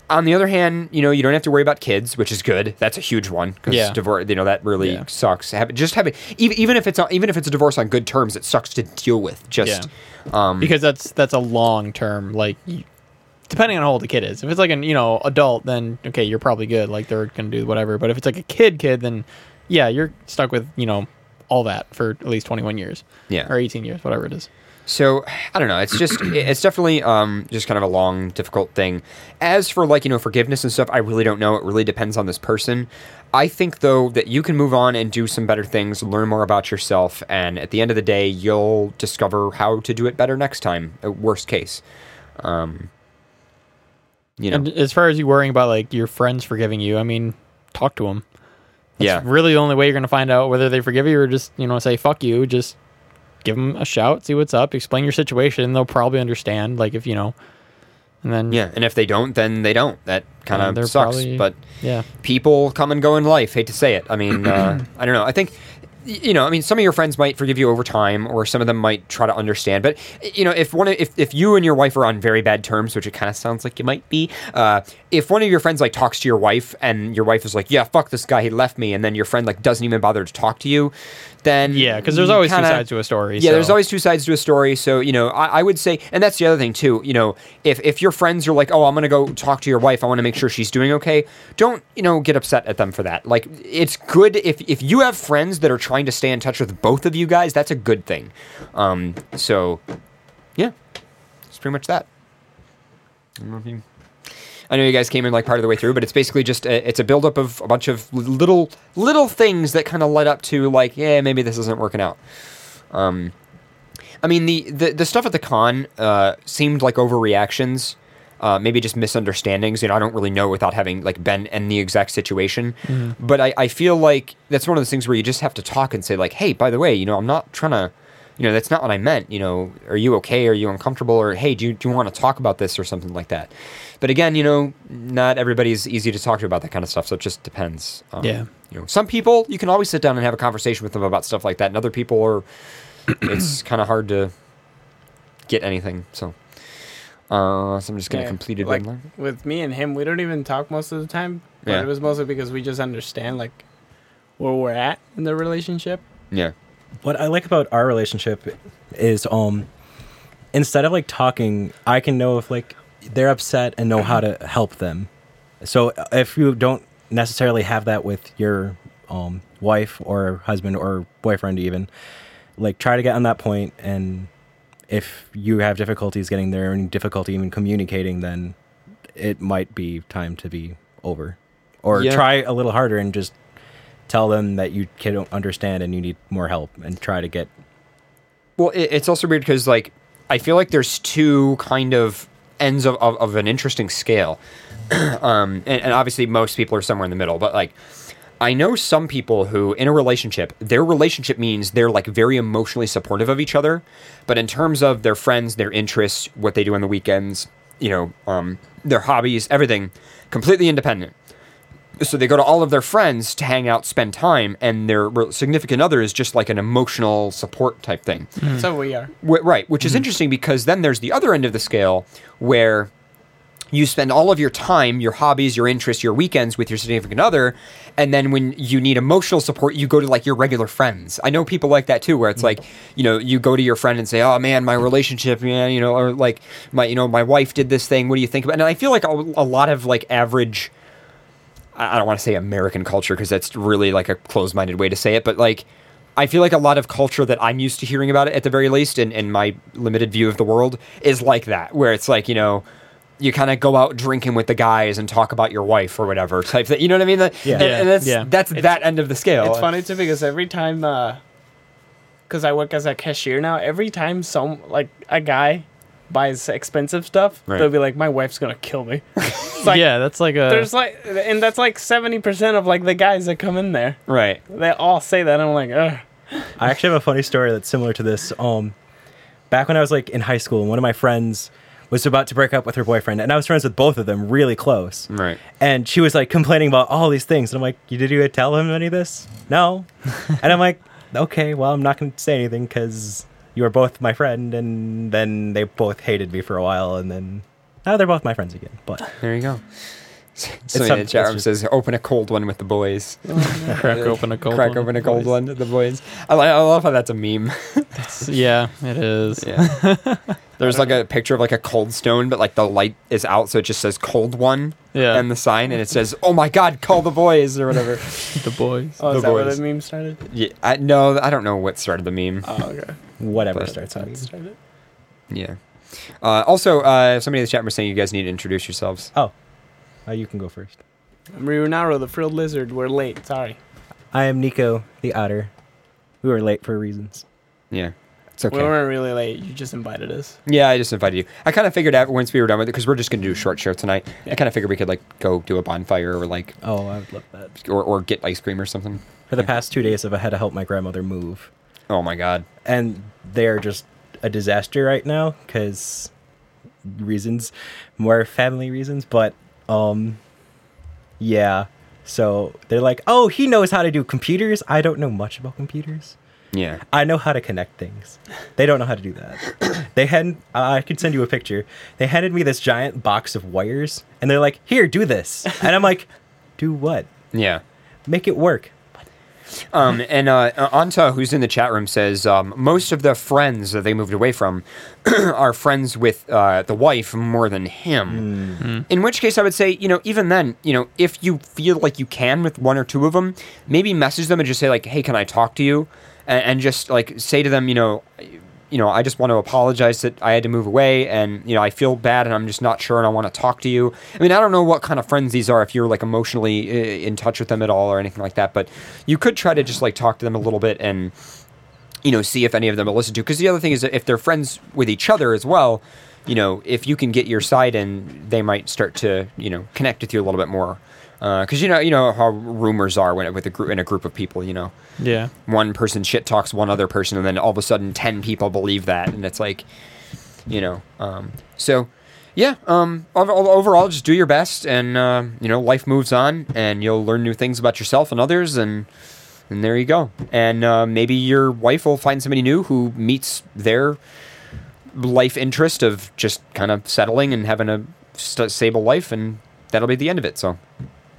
On the other hand, you know, you don't have to worry about kids, which is good. That's a huge one because Yeah. divorce, you know, that really Yeah. sucks. Have, just having even even if it's a, even if it's a divorce on good terms, it sucks to deal with. Just um, because that's that's a long term, like you, depending on how old the kid is. If it's like an you know adult, then okay, you're probably good. Like they're gonna do whatever. But if it's like a kid, kid, then yeah, you're stuck with you know all that for at least twenty-one years. Yeah. or eighteen years, whatever it is. So I don't know. It's just it's definitely um, just kind of a long, difficult thing. As for like you know forgiveness and stuff, I really don't know. It really depends on this person. I think though that you can move on and do some better things, learn more about yourself, and at the end of the day, you'll discover how to do it better next time. At worst case, um, you know. And as far as you worrying about like your friends forgiving you, I mean, talk to them. That's Yeah. really the only way you're gonna find out whether they forgive you or just you know say fuck you. Just give them a shout, see what's up, explain your situation. They'll probably understand. Like if you know, and then Yeah, and if they don't, then they don't. That kind Yeah, of they're sucks. probably- But yeah. people come and go in life. Hate to say it. I mean, uh, I don't know. I think, y- you know, I mean, some of your friends might forgive you over time, or some of them might try to understand. But you know, if one, of, if if you and your wife are on very bad terms, which it kind of sounds like you might be, uh, if one of your friends like talks to your wife, and your wife is like, "Yeah, fuck this guy, he left me," and then your friend like doesn't even bother to talk to you, then Yeah, 'cause there's you always two kinda- sides to a story, Yeah, there's so- always two sides to a story. So you know, I, I would say, and that's the other thing too. You know, if if your friends are like, "Oh, I'm gonna go talk to your wife. I want to make sure she's doing okay," don't you know get upset at them for that. Like, it's good if if you have friends that are trying to stay in touch with both of you guys. That's a good thing. Um, so yeah, it's pretty much that. I don't know if you. I know you guys came in like part of the way through, but it's basically just a, it's a buildup of a bunch of little little things that kind of led up to like, yeah, maybe this isn't working out. Um, I mean the, the the stuff at the con uh, seemed like overreactions, uh, maybe just misunderstandings. You know, I don't really know without having like been in the exact situation, Mhm. but I, I feel like that's one of those things where you just have to talk and say like, hey, by the way, you know, I'm not trying to. You know, that's not what I meant. You know, are you okay? Are you uncomfortable? Or, hey, do you, do you want to talk about this or something like that? But again, you know, not everybody's easy to talk to about that kind of stuff. So it just depends. Um, Yeah. You know, some people, you can always sit down and have a conversation with them about stuff like that. And other people are, it's kind of hard to get anything. So, uh, so I'm just going to Yeah, complete it. like with me and him, we don't even talk most of the time. But Yeah. it was mostly because we just understand like where we're at in the relationship. Yeah. What I like about our relationship is um instead of like talking, I can know if like they're upset and know how to help them. So if you don't necessarily have that with your um wife or husband or boyfriend even, like try to get on that point, and if you have difficulties getting there and difficulty even communicating, then it might be time to be over. Or Yeah. try a little harder and just tell them that you don't understand and you need more help, and try to get. Well, it, it's also weird because, like, I feel like there's two kind of ends of, of, of an interesting scale. um, and, and obviously, most people are somewhere in the middle. But, like, I know some people who, in a relationship, their relationship means they're, like, very emotionally supportive of each other. But in terms of their friends, their interests, what they do on the weekends, you know, um, their hobbies, everything, completely independent. So they go to all of their friends to hang out, spend time, and their re- significant other is just like an emotional support type thing. That's how we are. Wh- right, which is interesting because then there's the other end of the scale where you spend all of your time, your hobbies, your interests, your weekends with your significant other, and then when you need emotional support, you go to like your regular friends. I know people like that too, where it's like, you know, you go to your friend and say, "Oh man, my relationship, man, you know, or like my, you know, my wife did this thing. What do you think about?" And I feel like a, a lot of like average. I don't want to say American culture because that's really like a closed-minded way to say it, but like I feel like a lot of culture that I'm used to hearing about it at the very least in, in my limited view of the world is like that, where it's like, you know, you kind of go out drinking with the guys and talk about your wife or whatever type thing. You know what I mean? That- Yeah. And, and that's, Yeah. that's that end of the scale. It's funny too because every time, because I work as a cashier now, every time some like a guy buys expensive stuff, Right. they'll be like, "My wife's gonna kill me." It's like, yeah, that's like a. there's like, and that's like seventy percent of like the guys that come in there. Right. They all say that. And I'm like, ugh. I actually have a funny story that's similar to this. Um, back when I was like in high school, one of my friends was about to break up with her boyfriend, and I was friends with both of them, really close. Right. And she was like complaining about all these things, and I'm like, "You did you tell him any of this?" No. And I'm like, "Okay, well, I'm not going to say anything because you were both my friend." And then they both hated me for a while, and then Now they're both my friends again. But There you go. Somebody some- in the chat it's room just- says, open a cold one with the boys. Crack open a cold Crack one open with a the cold boys. one with the boys. I, li- I love how that's a meme. Yeah, it is. Yeah. There's like a picture of like a cold stone, but like the light is out, so it just says cold one Yeah. and the sign, and it says, oh my god, call the boys, or whatever. The boys. Oh, The is that where boys. the meme started? Yeah, I, no, I don't know what started the meme. Oh, okay. whatever But- starts on me. Started. Yeah. Uh, also, uh, somebody in the chat was saying you guys need to introduce yourselves. Oh, uh, you can go first. I'm Ryunaro, the frilled lizard. We're late. Sorry. I am Nico, the otter. We were late for reasons. Yeah. It's okay. We weren't really late. You just invited us. Yeah, I just invited you. I kind of figured out once we were done with it, because we're just going to do a short show tonight. I kind of figured we could like go do a bonfire or like, Oh, I would love that. or, or get ice cream or something. For the past two days, I've had to help my grandmother move. Oh my god. And they're just a disaster right now because reasons, more family reasons. But, um, yeah. So they're like, oh, he knows how to do computers. I don't know much about computers. Yeah. I know how to connect things. They don't know how to do that. They had, uh, I could send you a picture. They handed me this giant box of wires, and they're like, here, do this. And I'm like, do what? Yeah. Make it work. Um, and uh, Anta, who's in the chat room, says um, most of the friends that they moved away from are friends with uh, the wife more than him. Mm. In which case, I would say, you know, even then, you know, if you feel like you can with one or two of them, maybe message them and just say like, "Hey, can I talk to you?" And, and just like say to them, you know, you know, I just want to apologize that I had to move away, and you know, I feel bad, and I'm just not sure, and I want to talk to you. I mean, I don't know what kind of friends these are, if you're like emotionally uh, in touch with them at all or anything like that, but you could try to just like talk to them a little bit and, you know, see if any of them will listen to. Because the other thing is that if they're friends with each other as well, you know, if you can get your side in, they might start to, you know, connect with you a little bit more. Because you know, you know how rumors are when it, with a group in a group of people. You know, Yeah. one person shit talks one other person, and then all of a sudden ten people believe that, and it's like, you know. Um, so, yeah. Um, ov- overall, just do your best, and uh, you know, life moves on, and you'll learn new things about yourself and others, and and there you go. And uh, maybe your wife will find somebody new who meets their life interest of just kind of settling and having a st- stable life, and that'll be the end of it. So.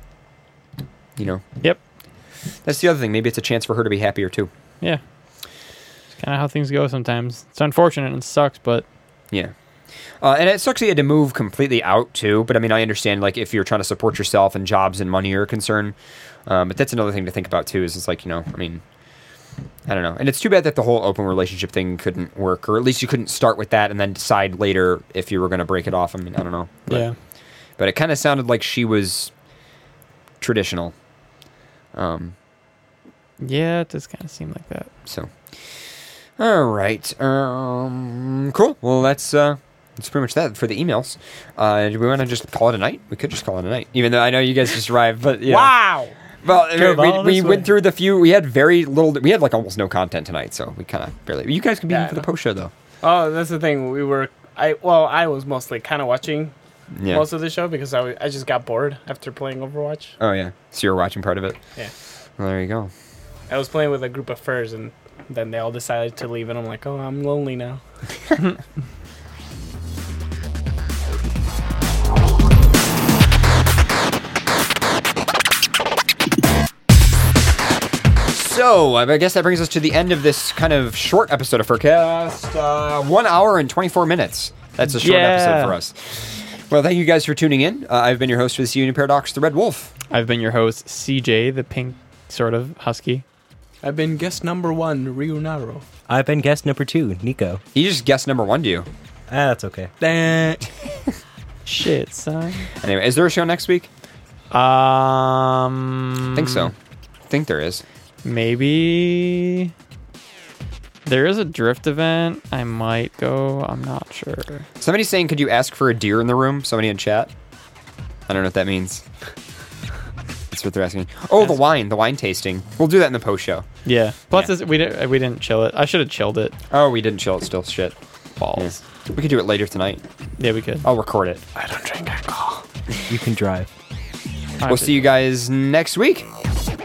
You know. Yep. That's the other thing. Maybe it's a chance for her to be happier too. Yeah. It's kind of how things go sometimes. It's unfortunate and it sucks, but Yeah. Uh, and it sucks that you had to move completely out too. But I mean, I understand like if you're trying to support yourself and jobs and money are a concern. Um, but that's another thing to think about too. Is it's like, you know, I mean, I don't know. And it's too bad that the whole open relationship thing couldn't work, or at least you couldn't start with that and then decide later if you were going to break it off. I mean, I don't know. But, yeah. But it kind of sounded like she was traditional. Um, Yeah, it does kind of seem like that. So, all right, um, cool. Well, that's uh, that's pretty much that for the emails. Uh, do we want to just call it a night? We could just call it a night, even though I know you guys just arrived. But yeah. Wow. Well, Drove all we, we this went way. through the few. We had very little. We had like almost no content tonight, so we kind of barely. You guys could be Yeah, in for the post show though. Oh, that's the thing. We were. I well, I was mostly kind of watching Yeah. most of the show because I, w- I just got bored after playing Overwatch. Oh yeah. So you were watching part of it. Yeah. Well, there you go. I was playing with a group of furs, and then they all decided to leave, and I'm like, oh, I'm lonely now. So, I guess that brings us to the end of this kind of short episode of Forecast. Uh, one hour and twenty-four minutes. That's a short Yeah. episode for us. Well, thank you guys for tuning in. Uh, I've been your host for this Union Paradox, the Red Wolf. I've been your host, C J, the pink sort of husky. I've been guest number one, Ryunaro. I've been guest number two, Nico. He just guessed number one to you. Ah, that's okay. Shit, son. Anyway, is there a show next week? Um, I think so. I think there is. Maybe there is a drift event. I might go. I'm not sure. Somebody's saying, could you ask for a deer in the room? Somebody in chat. I don't know what that means. That's what they're asking. Oh, the wine. The wine tasting. We'll do that in the post show. Yeah. Plus, Yeah. This, we didn't. We didn't chill it. I should have chilled it. Oh, we didn't chill it still. Shit. Balls. Yeah. We could do it later tonight. Yeah, we could. I'll record it. I don't drink alcohol. You can drive. We'll see you guys next week.